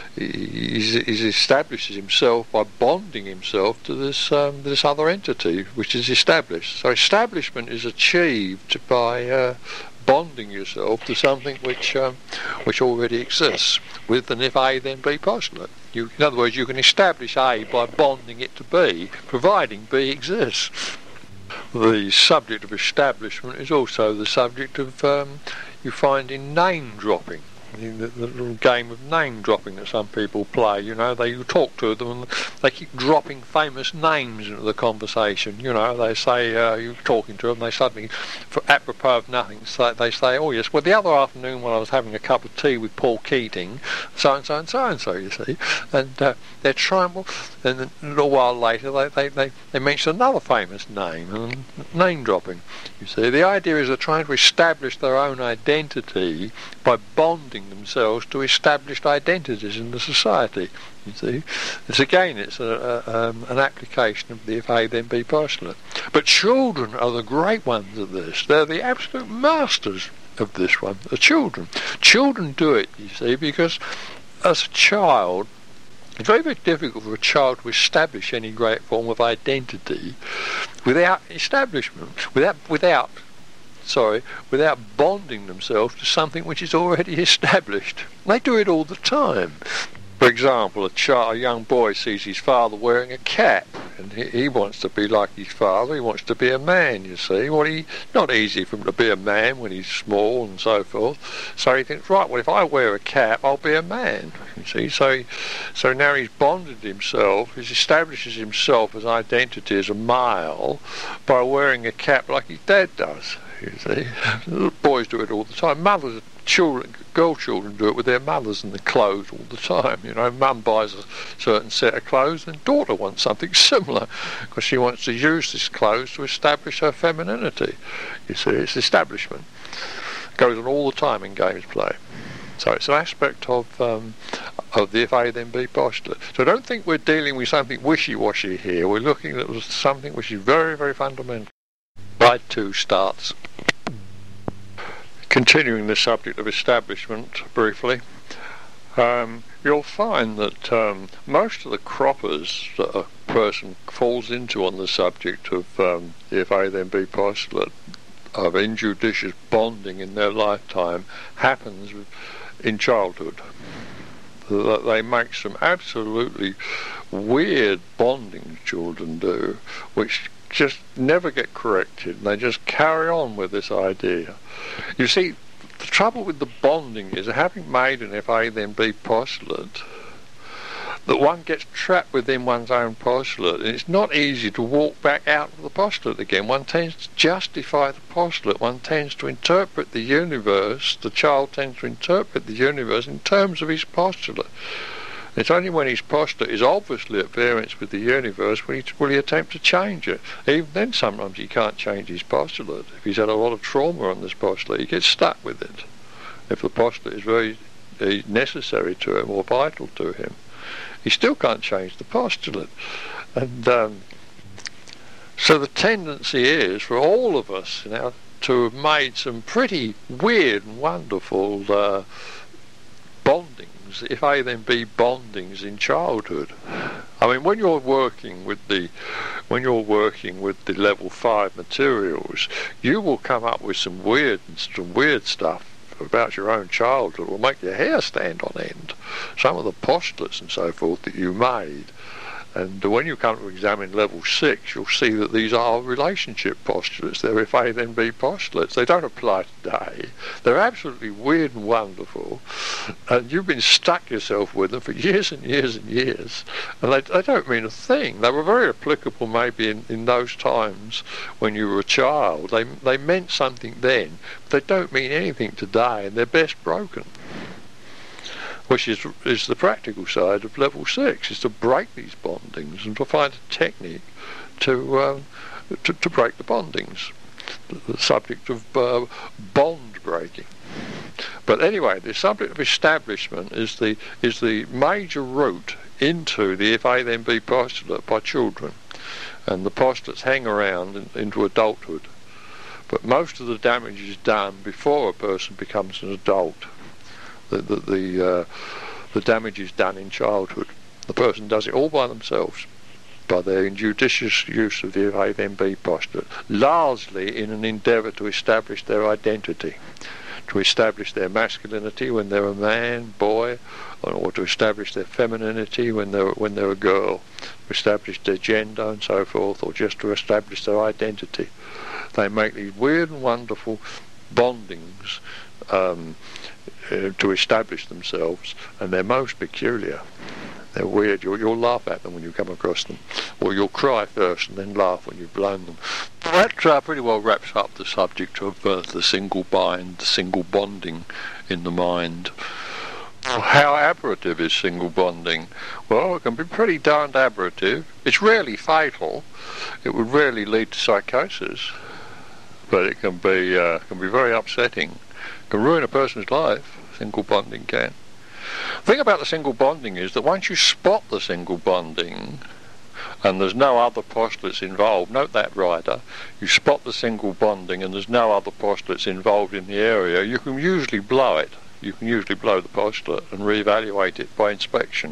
he's, he's establishes himself by bonding himself to this um, this other entity which is established. So establishment is achieved by uh, bonding yourself to something which um, which already exists with an if A then B postulate. You, in other words, you can establish A by bonding it to B, providing B exists. The subject of establishment is also the subject of um, you find in name dropping. The, the little game of name dropping that some people play, you know, they you talk to them and they keep dropping famous names into the conversation. You know, they say uh, you're talking to them, they suddenly, for apropos of nothing, so they say, oh yes, well the other afternoon when I was having a cup of tea with Paul Keating, so and so and so and so, you see, and uh, they're trying. Well, and then a little while later they they they, they mention another famous name and name dropping. You see, the idea is they're trying to establish their own identity by bonding themselves to established identities in the society. You see, it's again it's a, a, um, an application of the if A then B postulate. But children are the great ones of this. They're the absolute masters of this one. The children, children do it. You see, because as a child, it's very, very difficult for a child to establish any great form of identity without establishment, without without. sorry, without bonding themselves to something which is already established. They do it all the time. For example, a, child, a young boy sees his father wearing a cap, and he, he wants to be like his father. He wants to be a man, you see. Well, he not easy for him to be a man when he's small and so forth. So he thinks, right, well, if I wear a cap, I'll be a man, you see. So, he, so now he's bonded himself, he establishes himself as identity as a male by wearing a cap like his dad does. You see, little boys do it all the time. Mothers, children, girl children do it with their mothers and the clothes all the time. You know, mum buys a certain set of clothes, and daughter wants something similar because she wants to use this clothes to establish her femininity. You see, it's establishment. It goes on all the time in games play. So it's an aspect of um, of the if A then B postulate. So don't think we're dealing with something wishy-washy here. We're looking at something which is very, very fundamental. Slide two starts. Continuing the subject of establishment briefly, um, you'll find that um, most of the croppers that a person falls into on the subject of um, the if A then B postulate of injudicious bonding in their lifetime happens in childhood. That they make some absolutely weird bonding children do, which just never get corrected. They just carry on with this idea. You see, the trouble with the bonding is, having made an if A then B postulate, that one gets trapped within one's own postulate, and it's not easy to walk back out of the postulate again. One tends to justify the postulate, one tends to interpret the universe, the child tends to interpret the universe in terms of his postulate. It's only when his postulate is obviously at variance with the universe will he, will he attempt to change it. Even then sometimes he can't change his postulate. If he's had a lot of trauma on this postulate, he gets stuck with it. If the postulate is very uh, necessary to him or vital to him, he still can't change the postulate. And um, so the tendency is for all of us now to have made some pretty weird and wonderful uh, bondings, if A then B bondings in childhood. I mean, when you're working with the when you're working with the level five materials, you will come up with some weird some weird stuff about your own childhood will make your hair stand on end. Some of the postulates and so forth that you made. And when you come to examine level six, you'll see that these are relationship postulates. They're if A then B postulates. They don't apply today. They're absolutely weird and wonderful. And you've been stuck yourself with them for years and years and years. And they, they don't mean a thing. They were very applicable maybe in, in those times when you were a child. They, they meant something then, but they don't mean anything today, and they're best broken. Which is is the practical side of level six, is to break these bondings and to find a technique to um, to, to break the bondings. The, the subject of uh, bond breaking. But anyway, the subject of establishment is the is the major route into the if A then B postulate by children, and the postulates hang around in, into adulthood. But most of the damage is done before a person becomes an adult. The the the, uh, the damage is done in childhood. The person does it all by themselves, by their injudicious use of the if A then B postulate, largely in an endeavour to establish their identity, to establish their masculinity when they're a man, boy, or to establish their femininity when they're when they're a girl, to establish their gender and so forth, or just to establish their identity. They make these weird and wonderful bondings um, uh, to establish themselves, and they're most peculiar. They're weird. You'll, you'll laugh at them when you come across them, or you'll cry first and then laugh when you've blown them. That uh, pretty well wraps up the subject of uh, the single bind, the single bonding in the mind. How aberrative is single bonding? Well, it can be pretty darned aberrative. It's rarely fatal. It would rarely lead to psychosis, but it can be uh, can be very upsetting. It can ruin a person's life. Single bonding can. The thing about the single bonding is that once you spot the single bonding, and there's no other postulates involved, note that, rider, you spot the single bonding and there's no other postulates involved in the area, you can usually blow it. You can usually blow the postulate and reevaluate it by inspection.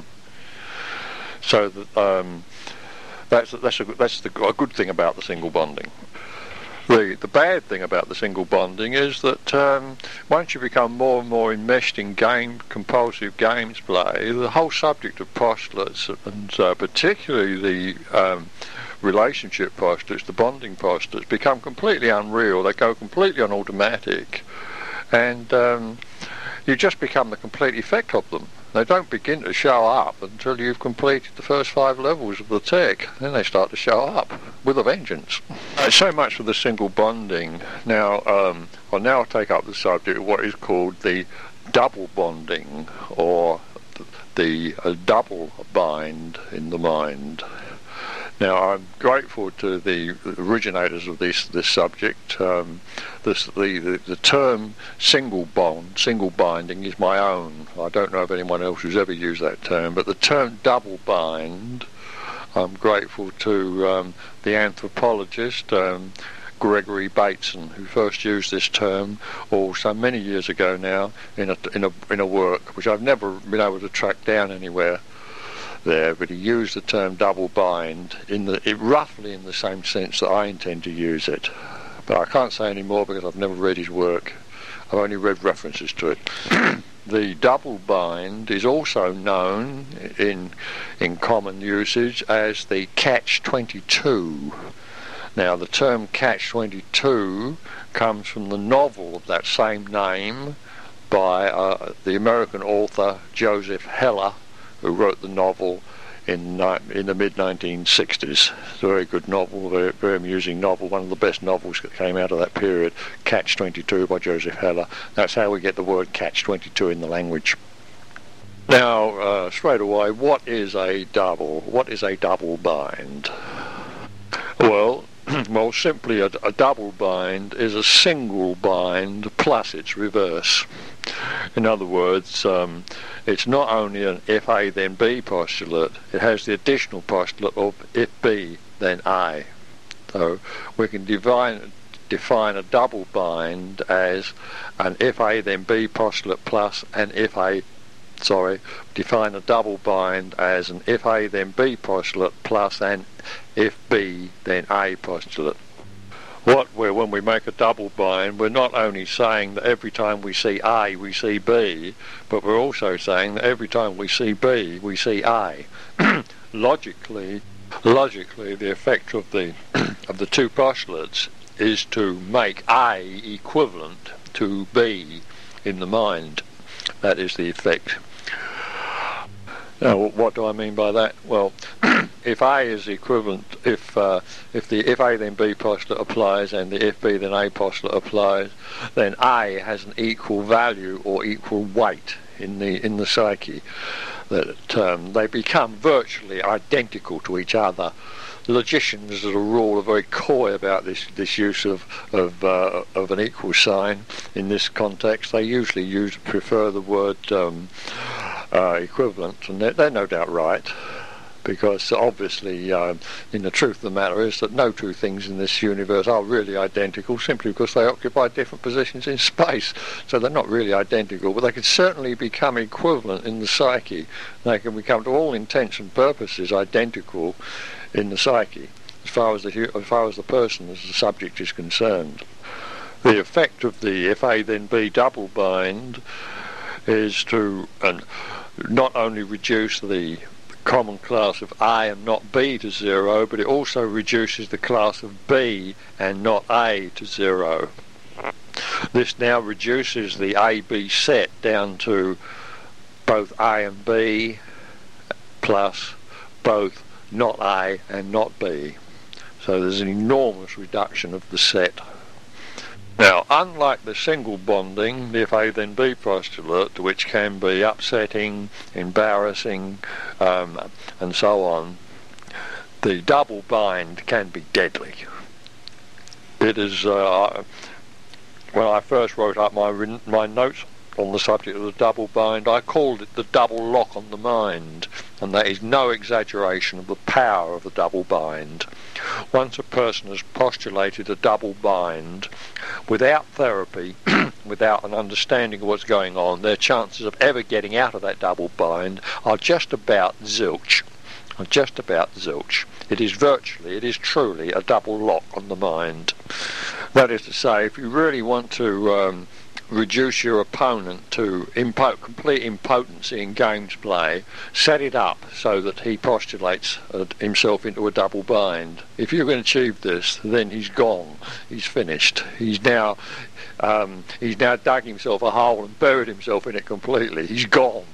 So that um, that's that's a that's the, a good thing about the single bonding. The the bad thing about the single bonding is that um, once you become more and more enmeshed in game compulsive games play, the whole subject of postulates, and uh, particularly the um, relationship postulates, the bonding postulates, become completely unreal. They go completely on automatic, and um, you just become the complete effect of them. They don't begin to show up until you've completed the first five levels of the tech. Then they start to show up with a vengeance. Uh, so much for the single bonding. Now, um, I'll now take up the subject of what is called the double bonding, or the, the uh, double bind in the mind. Now, I'm grateful to the originators of this this subject. Um, this, the, the the term single bond, single binding, is my own. I don't know of anyone else who's ever used that term. But the term double bind, I'm grateful to um, the anthropologist um, Gregory Bateson, who first used this term, oh, so many years ago now, in a in a in a work which I've never been able to track down anywhere there, but he used the term double bind in the it, roughly in the same sense that I intend to use it. But I can't say any more because I've never read his work. I've only read references to it. The double bind is also known in in common usage as the catch twenty-two. Now, the term catch twenty-two comes from the novel of that same name by uh, the American author Joseph Heller, who wrote the novel in in the mid nineteen sixties. It's a very good novel, very, very amusing novel, one of the best novels that came out of that period, Catch twenty-two by Joseph Heller. That's how we get the word Catch twenty-two in the language. Now, uh, straight away, what is a double? What is a double bind? Well, well, simply a, a double bind is a single bind plus its reverse. In other words, um, it's not only an if A then B postulate, it has the additional postulate of if B then A. So we can define, define a double bind as an if A then B postulate plus an if A, sorry, define a double bind as an if A then B postulate plus an if B then A postulate. What we're, when we make a double bind, we're not only saying that every time we see A we see B, but we're also saying that every time we see B we see A. logically, logically, the effect of the of the two postulates is to make A equivalent to B in the mind. That is the effect. Now, what do I mean by that? Well, if A is equivalent, if uh, if the if A then B postulate applies and the if B then A postulate applies, then A has an equal value or equal weight in the in the psyche. That um, they become virtually identical to each other. Logicians, as a rule, are very coy about this this use of of uh, of an equal sign in this context. They usually use prefer the word um, uh, equivalent, and they're, they're no doubt right, because obviously, uh, in the truth of the matter is that no two things in this universe are really identical, simply because they occupy different positions in space. So they're not really identical, but they can certainly become equivalent in the psyche. They can become, to all intents and purposes, identical in the psyche, as far as the as far as the person, as the subject, is concerned. The effect of the if A then B double bind is to uh, not only reduce the common class of A and not B to zero, but it also reduces the class of B and not A to zero. This now reduces the A B set down to both A and B plus both not A and not B. So there's an enormous reduction of the set. Now, unlike the single bonding, the if A then B postulate, which can be upsetting, embarrassing, um, and so on, the double bind can be deadly. It is, uh, when I first wrote up my my notes on the subject of the double bind, I called it the double lock on the mind, and that is no exaggeration of the power of the double bind. Once a person has postulated a double bind, without therapy, without an understanding of what's going on, their chances of ever getting out of that double bind are just about zilch. Are just about zilch. It is virtually, it is truly a double lock on the mind. That is to say, if you really want to um, reduce your opponent to impo- complete impotency in games play, set it up so that he postulates uh, himself into a double bind. If you can achieve this, then he's gone. He's finished. He's now um, he's now dug himself a hole and buried himself in it completely. He's gone.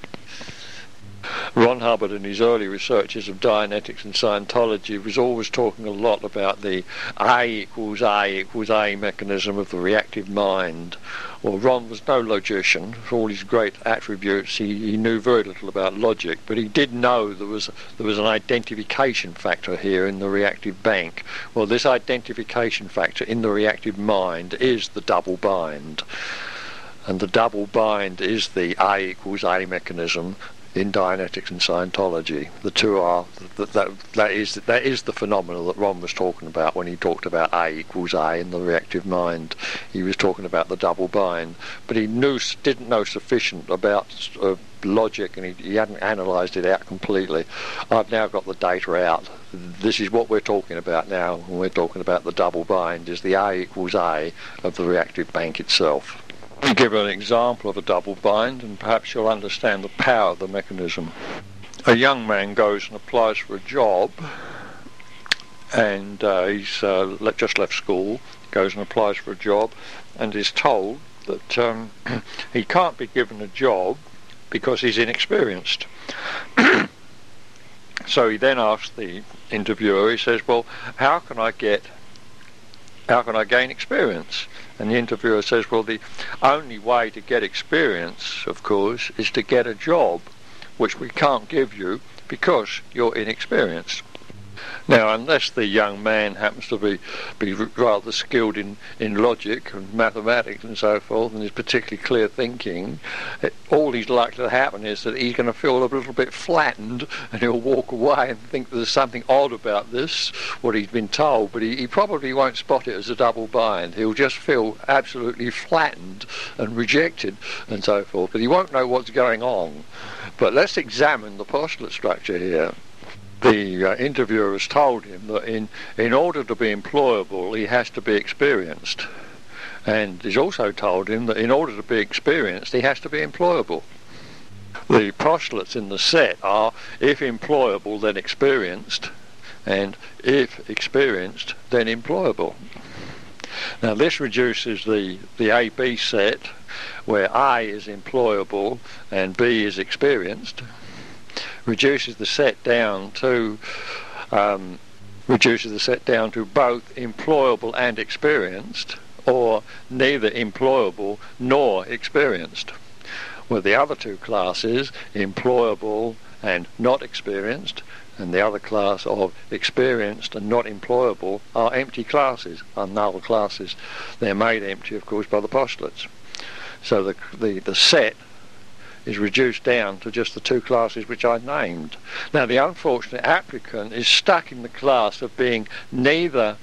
Ron Hubbard, in his early researches of Dianetics and Scientology, was always talking a lot about the A equals A equals A mechanism of the reactive mind. Well, Ron was no logician. For all his great attributes, he, he knew very little about logic, but he did know there was there was an identification factor here in the reactive bank. Well, this identification factor in the reactive mind is the double bind, and the double bind is the A equals A mechanism in Dianetics and Scientology. The two are that, that that is that is the phenomenon that Ron was talking about when he talked about A equals A in the reactive mind. He was talking about the double bind, but he knew didn't know sufficient about uh, logic, and he, he hadn't analysed it out completely. I've now got the data out. This is what we're talking about now when we're talking about the double bind, is the A equals A of the reactive bank itself. Let me give an example of a double bind, and perhaps you'll understand the power of the mechanism. A young man goes and applies for a job, and uh, he's uh, just left school, goes and applies for a job, and is told that um, he can't be given a job because he's inexperienced. So he then asks the interviewer, he says, well, how can I get, how can I gain experience? And the interviewer says, well, the only way to get experience, of course, is to get a job, which we can't give you because you're inexperienced. Now, unless the young man happens to be, be rather skilled in, in logic and mathematics and so forth, and is particularly clear thinking, it, all he's likely to happen is that he's going to feel a little bit flattened, and he'll walk away and think there's something odd about this, what he's been told, but he, he probably won't spot it as a double bind. He'll just feel absolutely flattened and rejected and so forth, but he won't know what's going on. But let's examine the postulate structure here. The uh, interviewer has told him that in, in order to be employable, he has to be experienced. And he's also told him that in order to be experienced, he has to be employable. The postulates in the set are, if employable, then experienced, and if experienced, then employable. Now this reduces the, the A B set, where A is employable and B is experienced, reduces the set down to um, reduces the set down to both employable and experienced, or neither employable nor experienced. With the other two classes, employable and not experienced, and the other class of experienced and not employable, are empty classes, are null classes. They're made empty, of course, by the postulates. So the the, the set is reduced down to just the two classes which I named. Now the unfortunate applicant is stuck in the class of being neither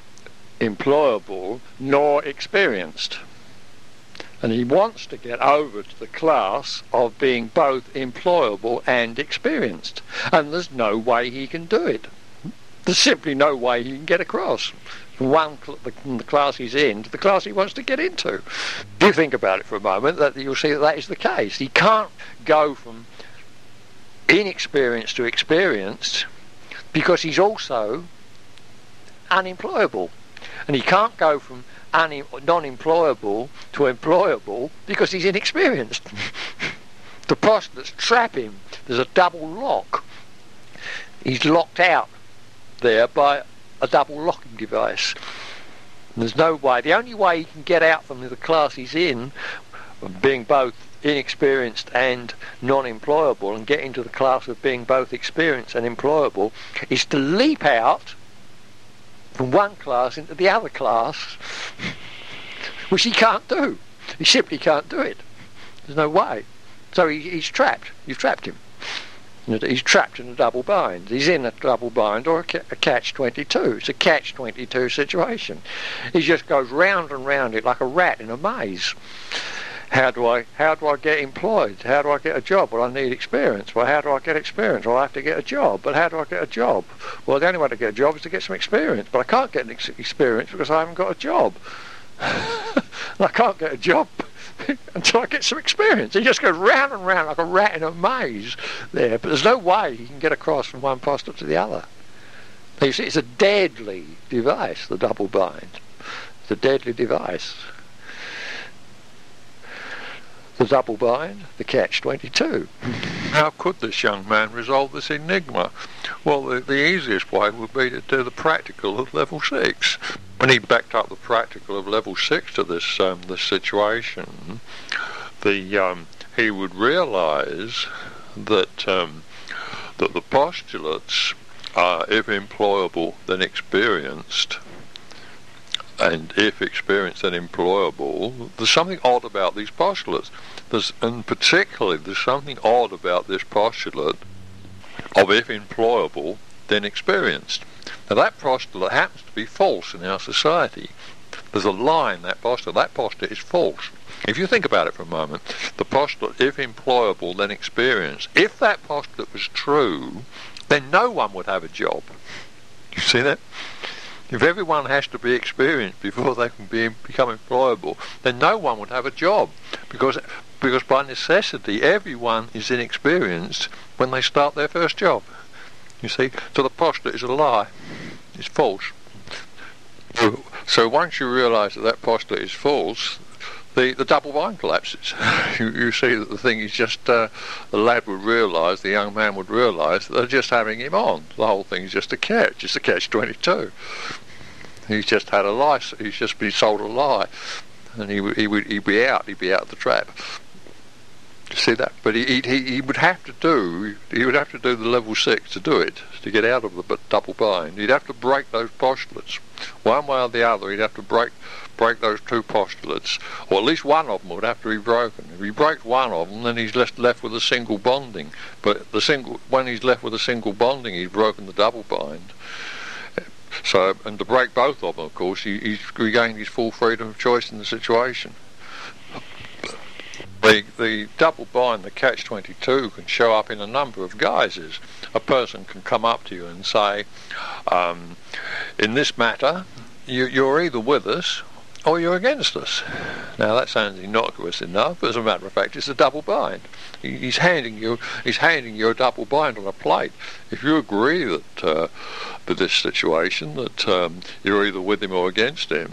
employable nor experienced, and he wants to get over to the class of being both employable and experienced, and there's no way he can do it. There's simply no way he can get across from one cl- the, the class he's in to the class he wants to get into. If you think about it for a moment, that you'll see that that is the case. He can't go from inexperienced to experienced because he's also unemployable, and he can't go from un- non-employable to employable because he's inexperienced. The postulates trap him. There's a double lock. He's locked out there by a double locking device. And there's no way. The only way he can get out from the class he's in, being both inexperienced and non-employable, and get into the class of being both experienced and employable, is to leap out from one class into the other class, which he can't do. He simply can't do it. There's no way. So he, he's trapped. You've trapped him. He's trapped in a double bind. He's in a double bind or a, ca- a catch twenty-two. It's a catch twenty-two situation. He just goes round and round it like a rat in a maze. How do I how do I get employed? How do I get a job? Well, I need experience. Well, how do I get experience? Well, I have to get a job. But how do I get a job? Well, the only way to get a job is to get some experience. But I can't get an ex- experience because I haven't got a job. I can't get a job until I get some experience. He just goes round and round like a rat in a maze there, but there's no way he can get across from one postulate to the other. You see, it's a deadly device, the double bind. It's a deadly device. The double bind, the catch twenty-two. How could this young man resolve this enigma? Well, the, the easiest way would be to do the practical of level six. When he backed up the practical of level six to this um, this situation, the um, he would realise that um, that the postulates are, if employable, then experienced, and if experienced, then employable. There's something odd about these postulates. There's, and particularly, there's something odd about this postulate of if employable, then experienced. Now that postulate happens to be false in our society. There's a lie in that postulate. That postulate is false. If you think about it for a moment, the postulate, if employable, then experienced, if that postulate was true, then no one would have a job. You see that? If everyone has to be experienced before they can be, become employable, then no one would have a job, because because by necessity everyone is inexperienced when they start their first job. You see, so the postulate is a lie. It's false. So once you realise that that postulate is false, the, the double bind collapses. you, you see that the thing is just, uh, the lad would realise, the young man would realise that they're just having him on. The whole thing's just a catch, just a catch twenty-two. He's just had a lie, he's just been sold a lie, and he, he would he'd be out, he'd be out of the trap. See that? But he, he he would have to do he would have to do the level six to do it, to get out of the double bind. He'd have to break those postulates, one way or the other. He'd have to break break those two postulates, or at least one of them would have to be broken. If he breaks one of them, then he's left left with a single bonding. But the single when he's left with a single bonding, he's broken the double bind. So, and to break both of them, of course, he, he's regained his full freedom of choice in the situation. The, the double bind, the catch twenty-two, can show up in a number of guises. A person can come up to you and say, um, in this matter, you, you're either with us or you're against us. Now that sounds innocuous enough, but as a matter of fact, it's a double bind. He, he's handing you, he's handing you a double bind on a plate. If you agree that, uh, with this situation, that um, you're either with him or against him,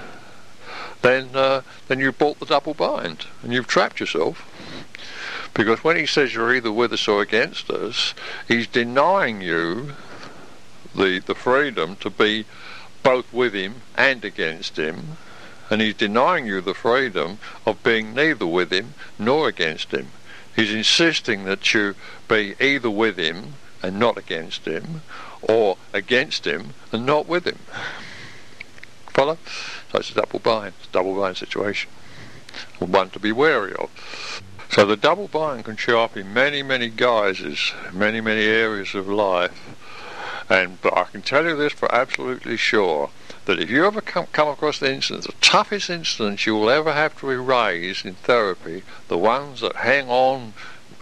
then uh, then you've bought the double bind and you've trapped yourself. Because when he says you're either with us or against us, he's denying you the the freedom to be both with him and against him, and he's denying you the freedom of being neither with him nor against him. He's insisting that you be either with him and not against him, or against him and not with him. Follow? So it's a double bind, it's a double bind situation, one to be wary of. So the double bind can show up in many, many guises, many, many areas of life. And but I can tell you this for absolutely sure, that if you ever come, come across the incidents, the toughest incidents you will ever have to erase in therapy, the ones that hang on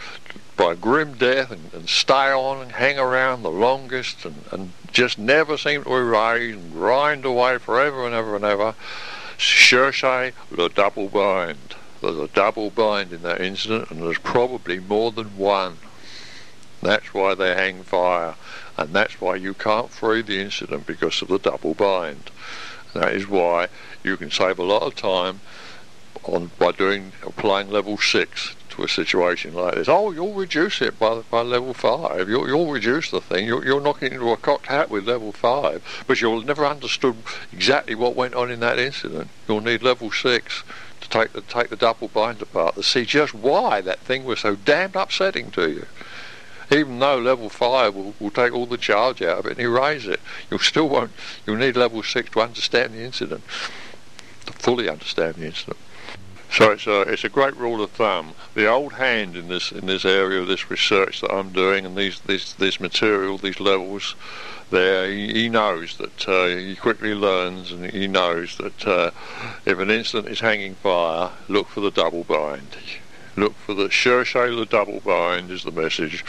by grim death and, and stay on and hang around the longest and, and just never seem to erase and grind away forever and ever and ever, cherchez le double bind. There's a double bind in that incident, and there's probably more than one. That's why they hang fire, and that's why you can't free the incident, because of the double bind. And that is why you can save a lot of time on by doing applying level six to a situation like this. Oh, you'll reduce it by by level five. You'll you'll reduce the thing. You'll you'll knock it into a cocked hat with level five, but you'll never understood exactly what went on in that incident. You'll need level six to take the take the double bind apart to see just why that thing was so damned upsetting to you. Even though level five will, will take all the charge out of it and erase it, you still won't. You'll need level six to understand the incident, to fully understand the incident. So it's a it's a great rule of thumb. The old hand in this in this area of this research that I'm doing, and these this this material, these levels, there he, he knows that uh, he quickly learns, and he knows that uh, if an incident is hanging fire, look for the double bind. Look for the cherchez le double bind is the message.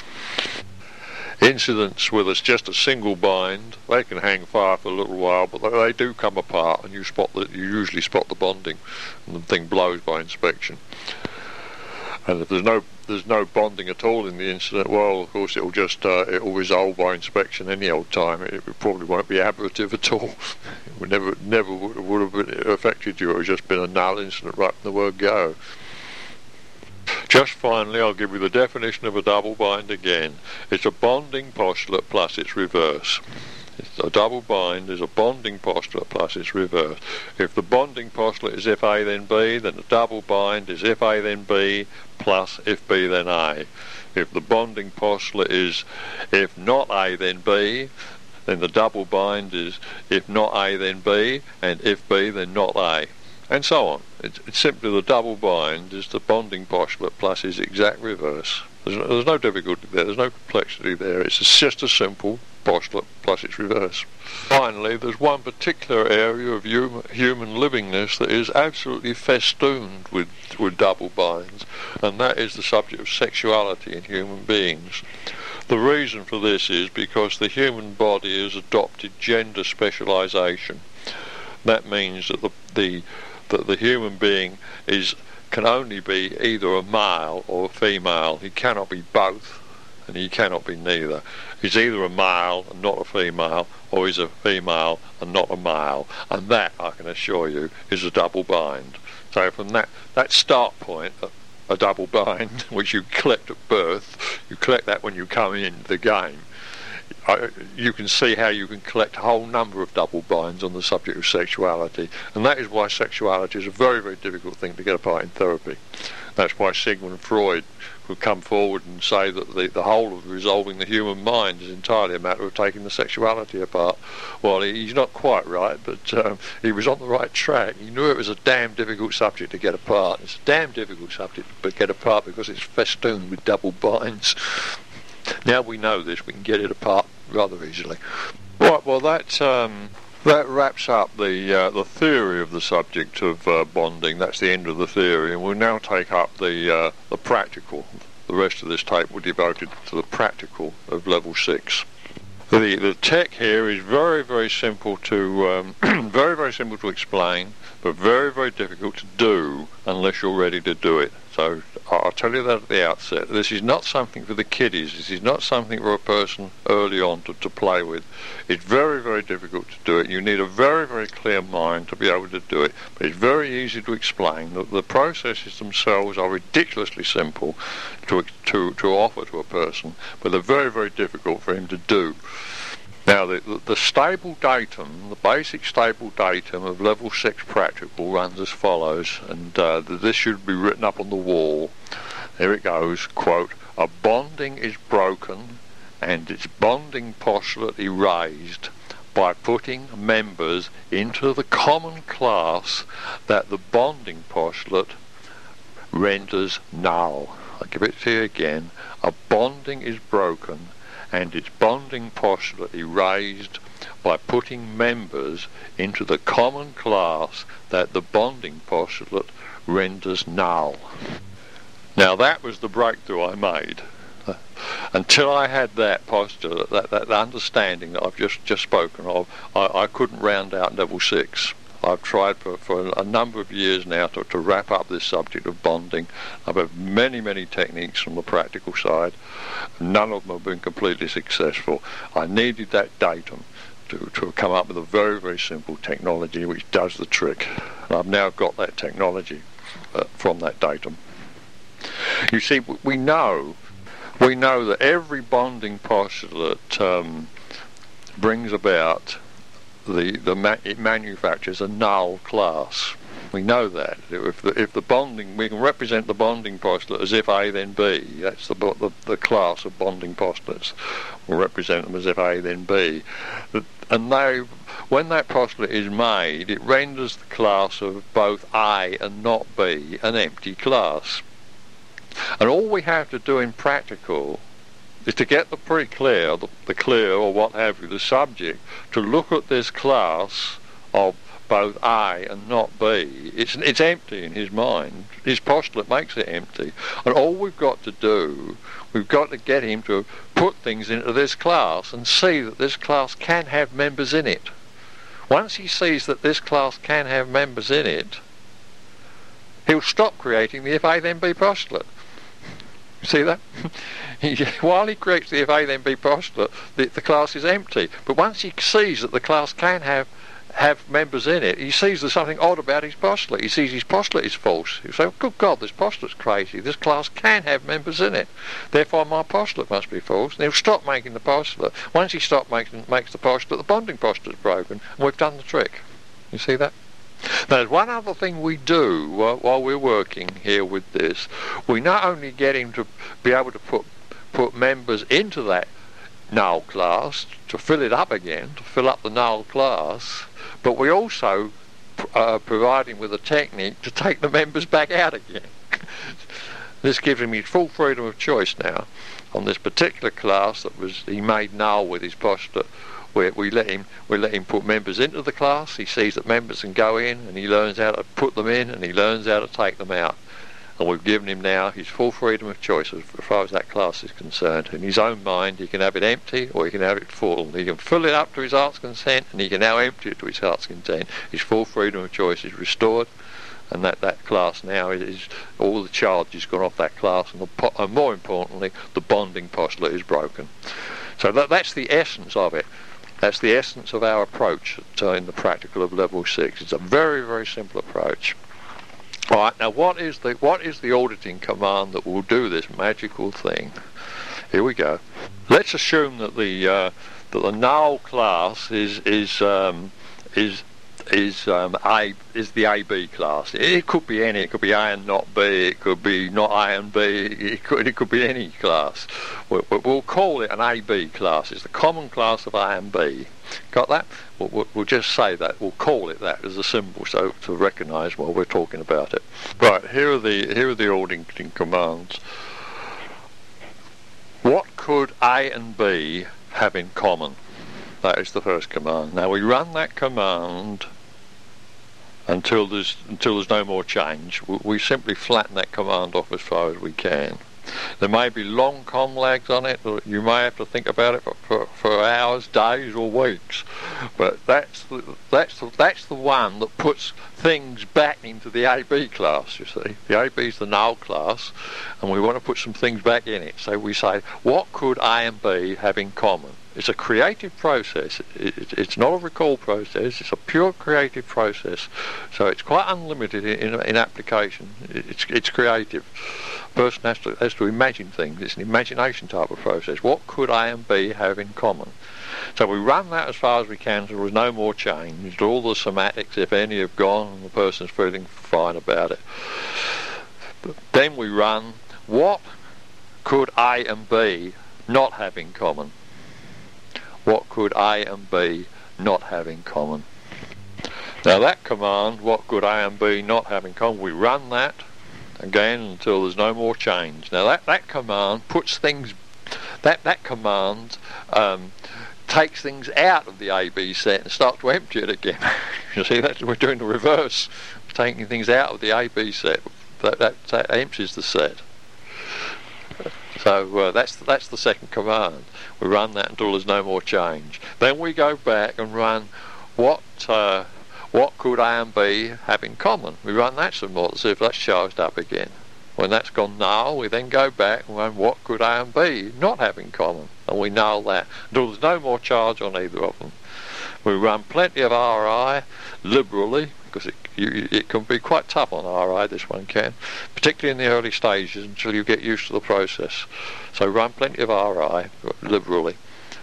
Incidents with us just a single bind, they can hang fire for a little while, but they, they do come apart, and you spot that you usually spot the bonding, and the thing blows by inspection. And if there's no there's no bonding at all in the incident, well, of course it'll just uh, it'll resolve by inspection any old time. It, it probably won't be aberrative at all. It would never never would, would have been affected you. It would have just been a null incident right from the word go. Just finally, I'll give you the definition of a double bind again. It's a bonding postulate plus its reverse. It's a double bind is a bonding postulate plus its reverse. If the bonding postulate is if A then B, then the double bind is if A then B plus if B then A. If the bonding postulate is if not A then B, then the double bind is if not A then B, and if B then not A. And so on. It's, it's simply the double bind is the bonding postulate plus its exact reverse. There's no, there's no difficulty there, there's no complexity there. It's just a simple postulate plus its reverse. Finally, there's one particular area of human, human livingness that is absolutely festooned with, with double binds, and that is the subject of sexuality in human beings. The reason for this is because the human body has adopted gender specialisation. That means that the, the that the human being is can only be either a male or a female. He cannot be both, and he cannot be neither. He's either a male and not a female, or he's a female and not a male, and that, I can assure you, is a double bind. So from that, that start point, a, a double bind, which you collect at birth, you collect that when you come in the game. I, you can see how you can collect a whole number of double binds on the subject of sexuality, and that is why sexuality is a very, very difficult thing to get apart in therapy. That's why Sigmund Freud would come forward and say that the, the whole of resolving the human mind is entirely a matter of taking the sexuality apart. Well, he, he's not quite right, but um, he was on the right track. He knew it was a damn difficult subject to get apart. It's a damn difficult subject to get apart because it's festooned with double binds. Now we know this, we can get it apart rather easily. Right, well that um, that wraps up the uh, the theory of the subject of uh, bonding. That's the end of the theory, and we'll now take up the uh, the practical. The rest of this tape will be devoted to the practical of level six. The the tech here is very very simple to um, very very simple to explain, but very very difficult to do unless you're ready to do it. So I'll tell you that at the outset. This is not something for the kiddies. This is not something for a person early on to, to play with. It's very, very difficult to do it. You need a very, very clear mind to be able to do it. But it's very easy to explain. The, the processes themselves are ridiculously simple to, to, to offer to a person, but they're very, very difficult for him to do. Now, the, the, the stable datum, the basic stable datum of level six practical runs as follows, and uh, this should be written up on the wall. There it goes, quote, "A bonding is broken and its bonding postulate erased by putting members into the common class that the bonding postulate renders null." I'll give it to you again. A bonding is broken and its bonding postulate erased by putting members into the common class that the bonding postulate renders null. Now that was the breakthrough I made. Uh, until I had that postulate, that, that understanding that I've just, just spoken of, I, I couldn't round out level six. I've tried for, for a number of years now to, to wrap up this subject of bonding. I've had many, many techniques from the practical side. None of them have been completely successful. I needed that datum to, to come up with a very, very simple technology which does the trick. And I've now got that technology uh, from that datum. You see, we know, we know that every bonding postulate um, brings about the the ma- it manufactures a null class. We know that if the, if the bonding, we can represent the bonding postulate as if A then B. That's the, the the class of bonding postulates. We'll represent them as if A then B, and they, when that postulate is made, it renders the class of both A and not B an empty class. And all we have to do in practical is to get the pre-clear, the, the clear or what have you, the subject, to look at this class of both A and not B. It's, it's empty in his mind. His postulate makes it empty. And all we've got to do, we've got to get him to put things into this class and see that this class can have members in it. Once he sees that this class can have members in it, he'll stop creating the if A then B postulate. You see that? While he creates the if A then B postulate, the, the class is empty. But once he sees that the class can have have members in it, he sees there's something odd about his postulate. He sees his postulate is false. He say, oh, good God, this postulate's crazy. This class can have members in it. Therefore, my postulate must be false. And he'll stop making the postulate. Once he stops making makes the postulate, the bonding postulate's broken, and we've done the trick. You see that? Now, there's one other thing we do while, while we're working here with this. We not only get him to be able to put put members into that null class, to fill it up again, to fill up the null class, but we also uh, provide him with a technique to take the members back out again. This gives him his full freedom of choice now on this particular class that was he made null with his postulate. We, we let him we let him put members into the class. He sees that members can go in, and he learns how to put them in, and he learns how to take them out. And we've given him now his full freedom of choice as far as that class is concerned. In his own mind, he can have it empty or he can have it full. He can fill it up to his heart's content, and he can now empty it to his heart's content. His full freedom of choice is restored, and that, that class now is, is all the charge has gone off that class, and, the, and more importantly, the bonding postulate is broken. So that, that's the essence of it. That's the essence of our approach at, uh, in the practical of level six. It's a very, very simple approach. Right, now what is the what is the auditing command that will do this magical thing? Here we go. Let's assume that the uh, that the null class is is um, is is um, A is the A B class. It could be any. It could be A and not B. It could be not A and B. It could it could be any class. We'll, we'll call it an A B class. It's the common class of A and B. Got that? We'll, we'll just say that. We'll call it that as a symbol, so to recognise while we're talking about it. Right. Here are the here are the auditing commands. What could A and B have in common? That is the first command. Now we run that command until there's until there's no more change. We, we simply flatten that command off as far as we can. There may be long com lags on it, or you may have to think about it for, for, for hours, days or weeks. But that's the, that's the, that's the one that puts things back into the A B class, you see. The A B is the null class, and we want to put some things back in it. So we say, what could A and B have in common? It's a creative process. It, it, it's not a recall process. It's a pure creative process. So it's quite unlimited in, in, in application. It, it's it's creative. A person has to has to imagine things. It's an imagination type of process. What could A and B have in common? So we run that as far as we can, so there's no more change. All the semantics, if any, have gone, and the person's feeling fine about it. But then we run, what could A and B not have in common? What could A and B not have in common? Now that command, what could A and B not have in common, we run that again until there's no more change. Now that, that command puts things, that, that command um, takes things out of the A B set and starts to empty it again. You see, that's, we're doing the reverse, we're taking things out of the A B set. That, that, that empties the set. So uh, that's that's the second command. We run that until there's no more change. Then we go back and run what uh, what could A and B have in common. We run that some more to see if that's charged up again. When that's gone null, we then go back and run what could A and B not have in common, and we null that until there's no more charge on either of them. We run plenty of R I liberally, because it, you, it can be quite tough on R I, this one can, particularly in the early stages until you get used to the process. So run plenty of R I liberally,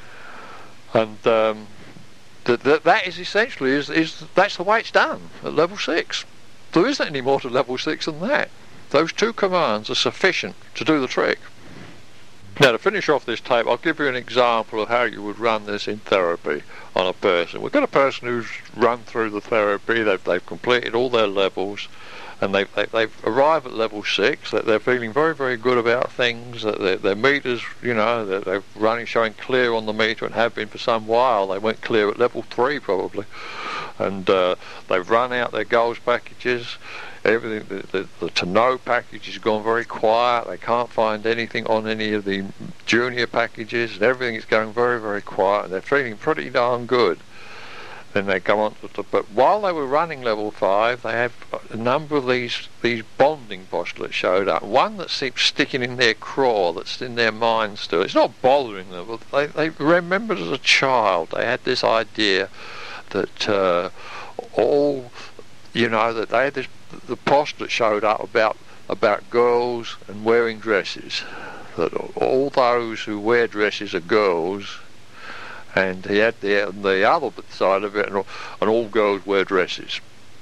and um, th th that is essentially is, is that's the way it's done at level six. There isn't any more to level six than that. Those two commands are sufficient to do the trick. Now, to finish off this tape, I'll give you an example of how you would run this in therapy on a person. We've got a person who's run through the therapy, they've, they've completed all their levels, and they've, they, they've arrived at level six, that they're feeling very, very good about things, that their, their meters, you know, they're, they're running, showing clear on the meter and have been for some while. They went clear at level three probably. And uh, they've run out their goals packages. Everything, the, the, the to know package has gone very quiet. They can't find anything on any of the junior packages, and everything is going very, very quiet. And they're feeling pretty darn good. Then they go on to the, but while they were running level five, they have a number of these these bonding postulates showed up. One that keeps sticking in their craw, that's in their mind still. It's not bothering them, but they they remembered as a child. They had this idea that uh, all, you know, that they had this. The postulate showed up about about girls and wearing dresses. That all those who wear dresses are girls, and he had the the other side of it, and all, and all girls wear dresses.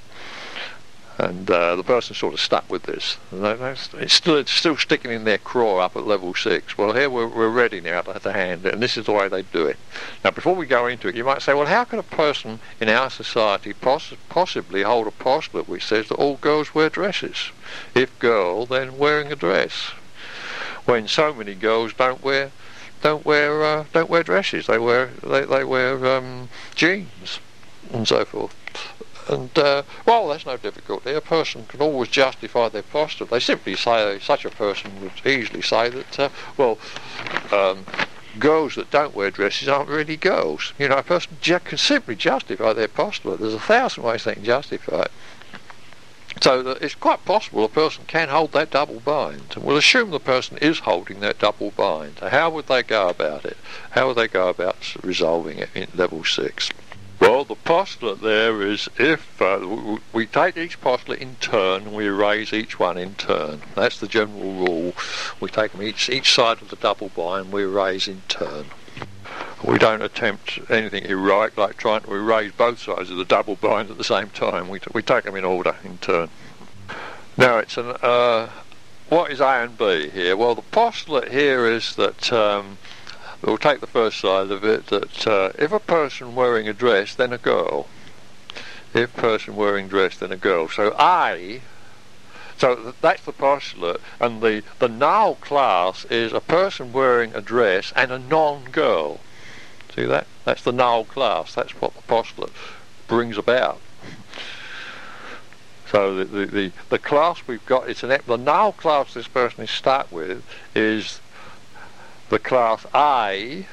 And uh, the person sort of stuck with this. It's still it's still sticking in their craw up at level six. Well, here we're, we're ready now to, to hand it, and this is the way they do it. Now, before we go into it, you might say, well, how can a person in our society poss possibly hold a postulate which says that all girls wear dresses? If girl, then wearing a dress. When so many girls don't wear don't wear uh, don't wear dresses. They wear they they wear um, jeans and so forth. And, uh, well, that's no difficulty. A person can always justify their postulate. They simply say, such a person would easily say that, uh, well, um, girls that don't wear dresses aren't really girls. You know, a person ju can simply justify their postulate. There's a thousand ways they can justify it. So that it's quite possible a person can hold that double bind. And we'll assume the person is holding that double bind. How would they go about it? How would they go about resolving it in level six? Well, the postulate there is if uh, we, we take each postulate in turn and we erase each one in turn. That's the general rule. We take them each, each side of the double bind, we erase in turn. We don't attempt anything heroic like trying to erase both sides of the double bind at the same time. We, t- we take them in order, in turn. Now, it's an uh, what is A and B here? Well, the postulate here is that um, we'll take the first side of it, that uh, if a person wearing a dress, then a girl. If person wearing dress, then a girl. So A, so th- that's the postulate, and the, the null class is a person wearing a dress and a non-girl. See that? That's the null class. That's what the postulate brings about. So the, the, the, the class we've got, it's an, the null class this person is stuck with is the class A,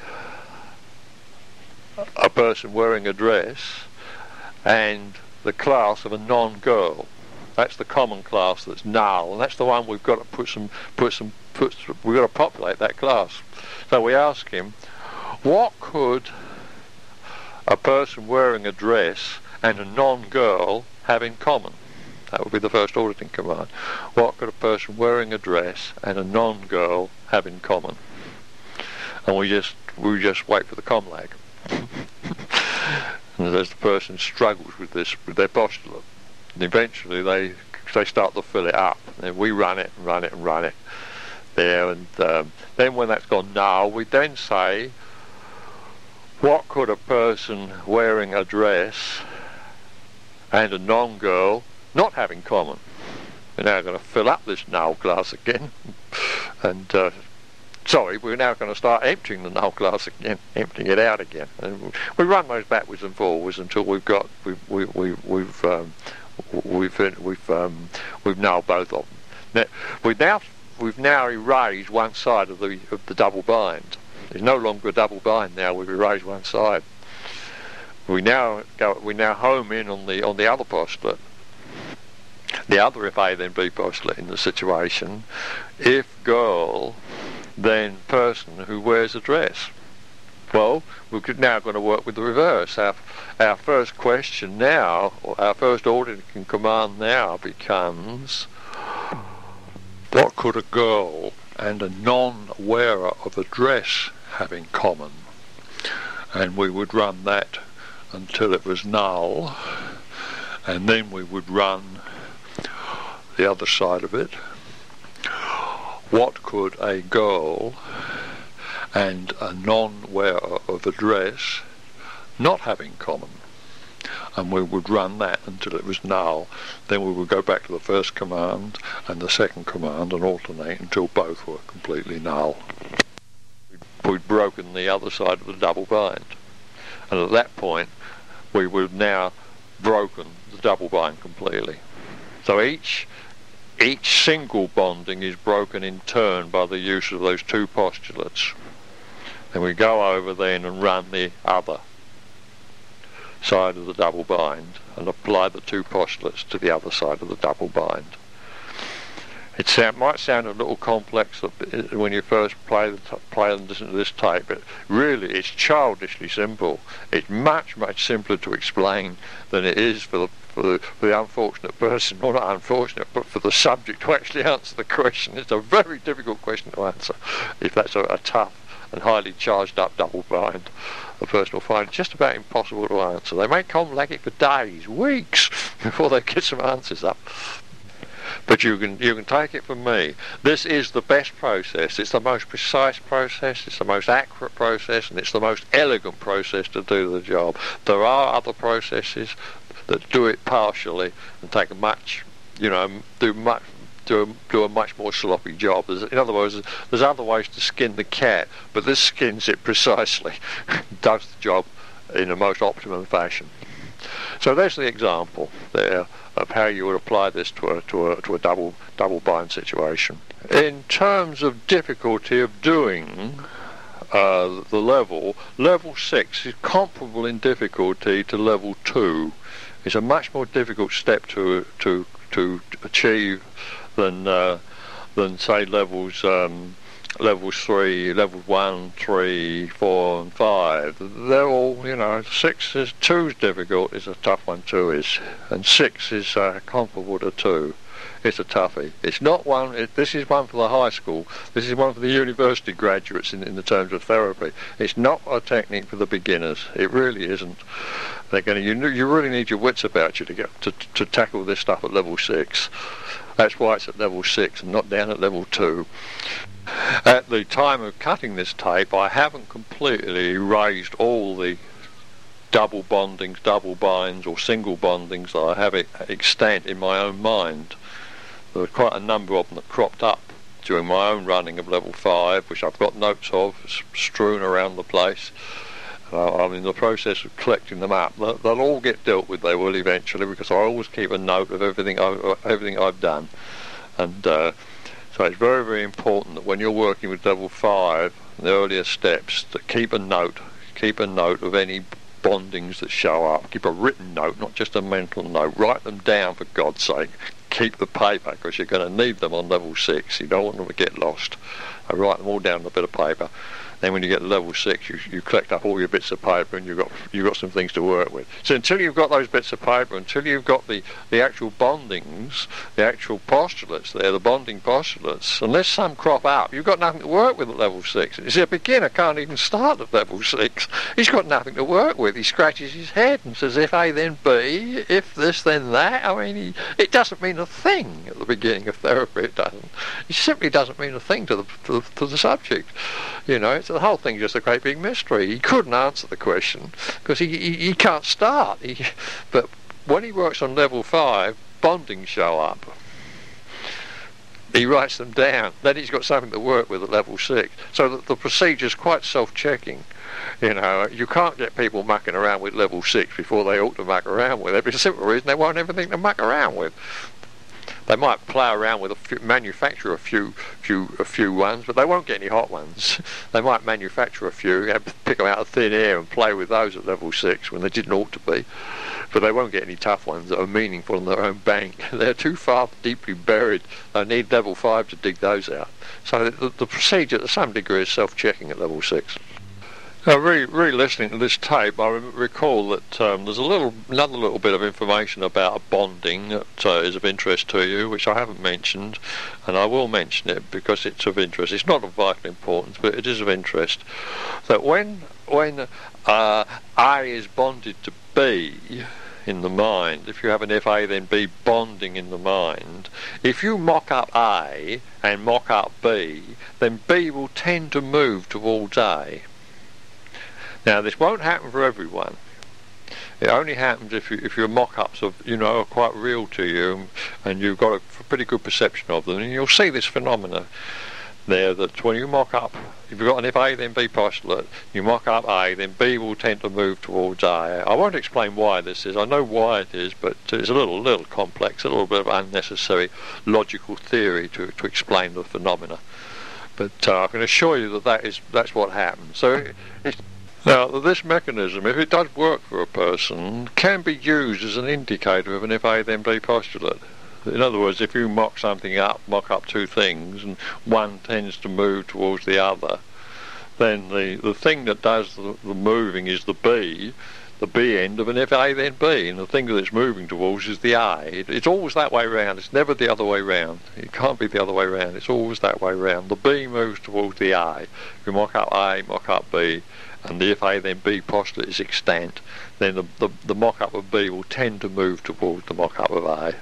a person wearing a dress, and the class of a non-girl. That's the common class that's null, and that's the one we've got to put some, put some, put. We've got to populate that class. So we ask him, what could a person wearing a dress and a non-girl have in common? That would be the first auditing command. What could a person wearing a dress and a non-girl have in common? And we just we just wait for the comlag. And as the person struggles with this, with their postulate, and eventually they they start to fill it up. And we run it and run it and run it there, and um, then when that's gone null, we then say, what could a person wearing a dress and a non-girl not have in common? We're now going to fill up this null class again, and uh, sorry, we're now going to start emptying the null class again, emptying it out again, and we run those backwards and forwards until we've got we we we we've um, we've we've um, we've nailed both of them. Now, we now we've now erased one side of the of the double bind. There's no longer a double bind now. We've erased one side. We now go. We now home in on the on the other postulate. The other if A then B postulate in the situation. If girl, then person who wears a dress. Well, we're now going to work with the reverse. Our our first question now, or our first auditing command now becomes, what could a girl and a non-wearer of a dress have in common? And we would run that until it was null, and then we would run the other side of it. What could a girl and a non-wearer of a dress not have in common? And we would run that until it was null. Then we would go back to the first command and the second command and alternate until both were completely null. We'd broken the other side of the double bind, and at that point we would have now broken the double bind completely. So each each single bonding is broken in turn by the use of those two postulates. Then we go over then and run the other side of the double bind and apply the two postulates to the other side of the double bind. It sound, might sound a little complex when you first play the t- play and listen to this tape, but really it's childishly simple. It's much, much simpler to explain than it is for the for the, for the unfortunate person, or not unfortunate, but for the subject to actually answer the question. It's a very difficult question to answer if that's a, a tough and highly charged up double bind. The person will find it just about impossible to answer. They may comlag it for days, weeks, before they get some answers up. But you can you can take it from me. This is the best process. It's the most precise process. It's the most accurate process, and it's the most elegant process to do the job. There are other processes that do it partially and take a much, you know, do much, do a, do a much more sloppy job. There's, in other words, there's other ways to skin the cat, but this skins it precisely, does the job in the most optimum fashion. So there's the example there of how you would apply this to a to a to a double double bind situation. In terms of difficulty of doing uh, the level, level six is comparable in difficulty to level two. It's a much more difficult step to to to achieve than uh, than say levels um, levels three, levels one, three, four, and five. They're all, you know, six is two's difficult. Is a tough one. Two is, and six is uh, comparable to two. It's a toughie. It's not one. It, this is one for the high school. This is one for the university graduates in, in the terms of therapy. It's not a technique for the beginners. It really isn't. They're going to. You, you really need your wits about you to get to to tackle this stuff at level six. That's why it's at level six and not down at level two. At the time of cutting this tape, I haven't completely erased all the double bondings, double binds, or single bondings that I have extant in my own mind. There were quite a number of them that cropped up during my own running of level five, which I've got notes of strewn around the place. Uh, I'm in the process of collecting them up. They'll, they'll all get dealt with, they will eventually, because I always keep a note of everything, I, everything I've done. And uh, so it's very, very important that when you're working with level five, the earlier steps, to keep a note, keep a note of any bondings that show up. Keep a written note, not just a mental note. Write them down, for God's sake. Keep the paper, because you're going to need them on level six. You don't want them to get lost. I write them all down on a bit of paper. Then when you get to level six, you, you collect up all your bits of paper, and you've got you've got some things to work with. So until you've got those bits of paper, until you've got the, the actual bondings, the actual postulates there, the bonding postulates, unless some crop up, you've got nothing to work with at level six. You see, a beginner can't even start at level six. He's got nothing to work with. He scratches his head and says, if A then B, if this then that. I mean, he, it doesn't mean a thing at the beginning of therapy. It doesn't. It simply doesn't mean a thing to the to, to the subject. You know, it's the whole thing's just a great big mystery. He couldn't answer the question because he, he, he can't start. He, but when he works on level five, bondings show up. He writes them down. Then he's got something to work with at level six. So that the procedure's quite self-checking. You know, you can't get people mucking around with level six before they ought to muck around with it. For the simple reason they won't have anything to muck around with. They might play around with a few, manufacture a few, few, a few ones, but they won't get any hot ones. They might manufacture a few, pick them out of thin air, and play with those at level six when they didn't ought to be. But they won't get any tough ones that are meaningful in their own bank. They're too far deeply buried. They need level five to dig those out. So the, the procedure, to some degree, is self-checking at level six. Now, re, re listening to this tape, I re recall that um, there's a little, another little bit of information about bonding that uh, is of interest to you, which I haven't mentioned, and I will mention it because it's of interest. It's not of vital importance, but it is of interest. That when when uh, A is bonded to B in the mind, if you have an F A then B bonding in the mind, if you mock up A and mock up B, then B will tend to move towards A. Now, this won't happen for everyone. It only happens if, you, if your mock-ups of, you know, are quite real to you, and you've got a pretty good perception of them, and you'll see this phenomena there, that when you mock up, if you've got an F A then B postulate, you mock up A, then B will tend to move towards A. I won't explain why this is. I know why it is, but it's a little, little complex, a little bit of unnecessary logical theory to, to explain the phenomena. But uh, I can assure you that, that is, that's what happens. So it, it's Now, this mechanism, if it does work for a person, can be used as an indicator of an F A then B postulate. In other words, if you mock something up, mock up two things, and one tends to move towards the other, then the, the thing that does the, the moving is the B, the B end of an F A then B, and the thing that it's moving towards is the A. It, it's always that way round. It's never the other way round. It can't be the other way round. It's always that way round. The B moves towards the A. If you mock up A, mock up B, and the F A then B postulate is extant, then the, the, the mock-up of B will tend to move towards the mock-up of A.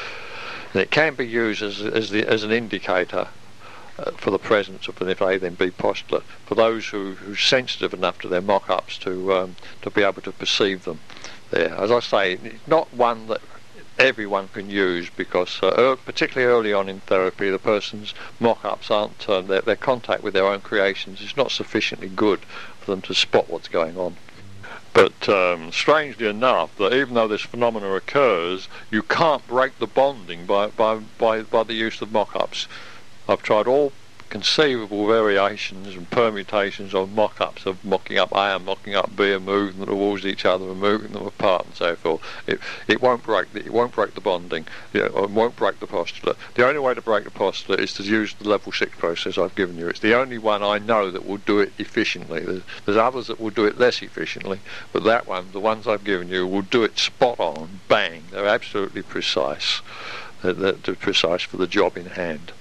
And it can be used as, as, the, as an indicator uh, for the presence of an F A then B postulate for those who, who are sensitive enough to their mock-ups to, um, to be able to perceive them there. As I say, it's not one that everyone can use, because uh, particularly early on in therapy, the person's mock-ups aren't, uh, their, their contact with their own creations is not sufficiently good for them to spot what's going on. But um, strangely enough, that even though this phenomena occurs, you can't break the bonding by, by, by, by the use of mock-ups. I've tried all conceivable variations and permutations on mock-ups of mocking up A and mocking up B and moving them towards each other and moving them apart and so forth. It it won't break the, it won't break the bonding. You know, it won't break the postulate. The only way to break the postulate is to use the level six process I've given you. It's the only one I know that will do it efficiently. There's, there's others that will do it less efficiently, but that one, the ones I've given you, will do it spot on, bang. They're absolutely precise. They're, they're precise for the job in hand.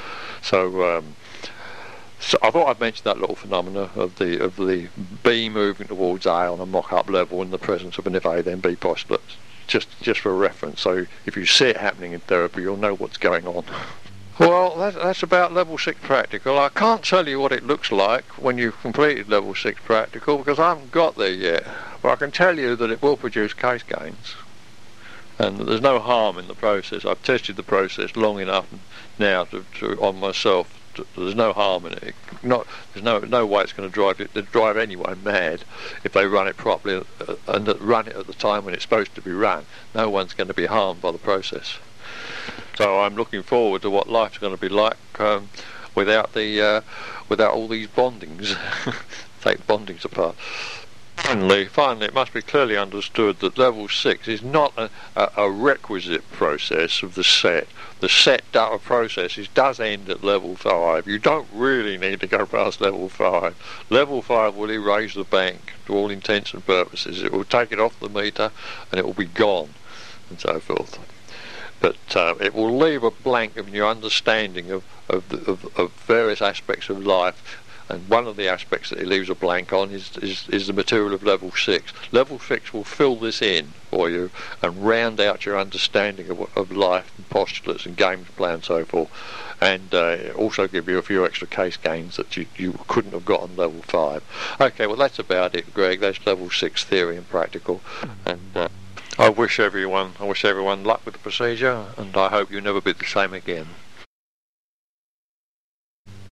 So, um, so I thought I'd mention that little phenomena of the of the B moving towards A on a mock-up level in the presence of an if A then B postulate, just just for reference. So if you see it happening in therapy, you'll know what's going on. Well, that, that's about level six practical. I can't tell you what it looks like when you've completed level six practical because I haven't got there yet. But I can tell you that it will produce case gains, and there's no harm in the process. I've tested the process long enough now to, to on myself. To, there's no harm in it. Not there's no no way it's going to drive it to drive anyone mad if they run it properly uh, and run it at the time when it's supposed to be run. No one's going to be harmed by the process. So I'm looking forward to what life's going to be like um, without the uh, without all these bondings. Take bondings apart. Finally, finally, it must be clearly understood that level six is not a, a, a requisite process of the set. The set data processes does end at level five. You don't really need to go past level five. Level five will erase the bank to all intents and purposes. It will take it off the meter and it will be gone and so forth. But uh, it will leave a blank in your understanding of, of, the, of, of various aspects of life. And one of the aspects that it leaves a blank on is, is, is the material of level six. Level six will fill this in for you and round out your understanding of, of life and postulates and games plan and so forth, and uh, also give you a few extra case gains that you, you couldn't have got on level five. Okay, well that's about it, Greg. That's level six theory and practical. And uh, I wish everyone, I wish everyone luck with the procedure, and I hope you never be the same again.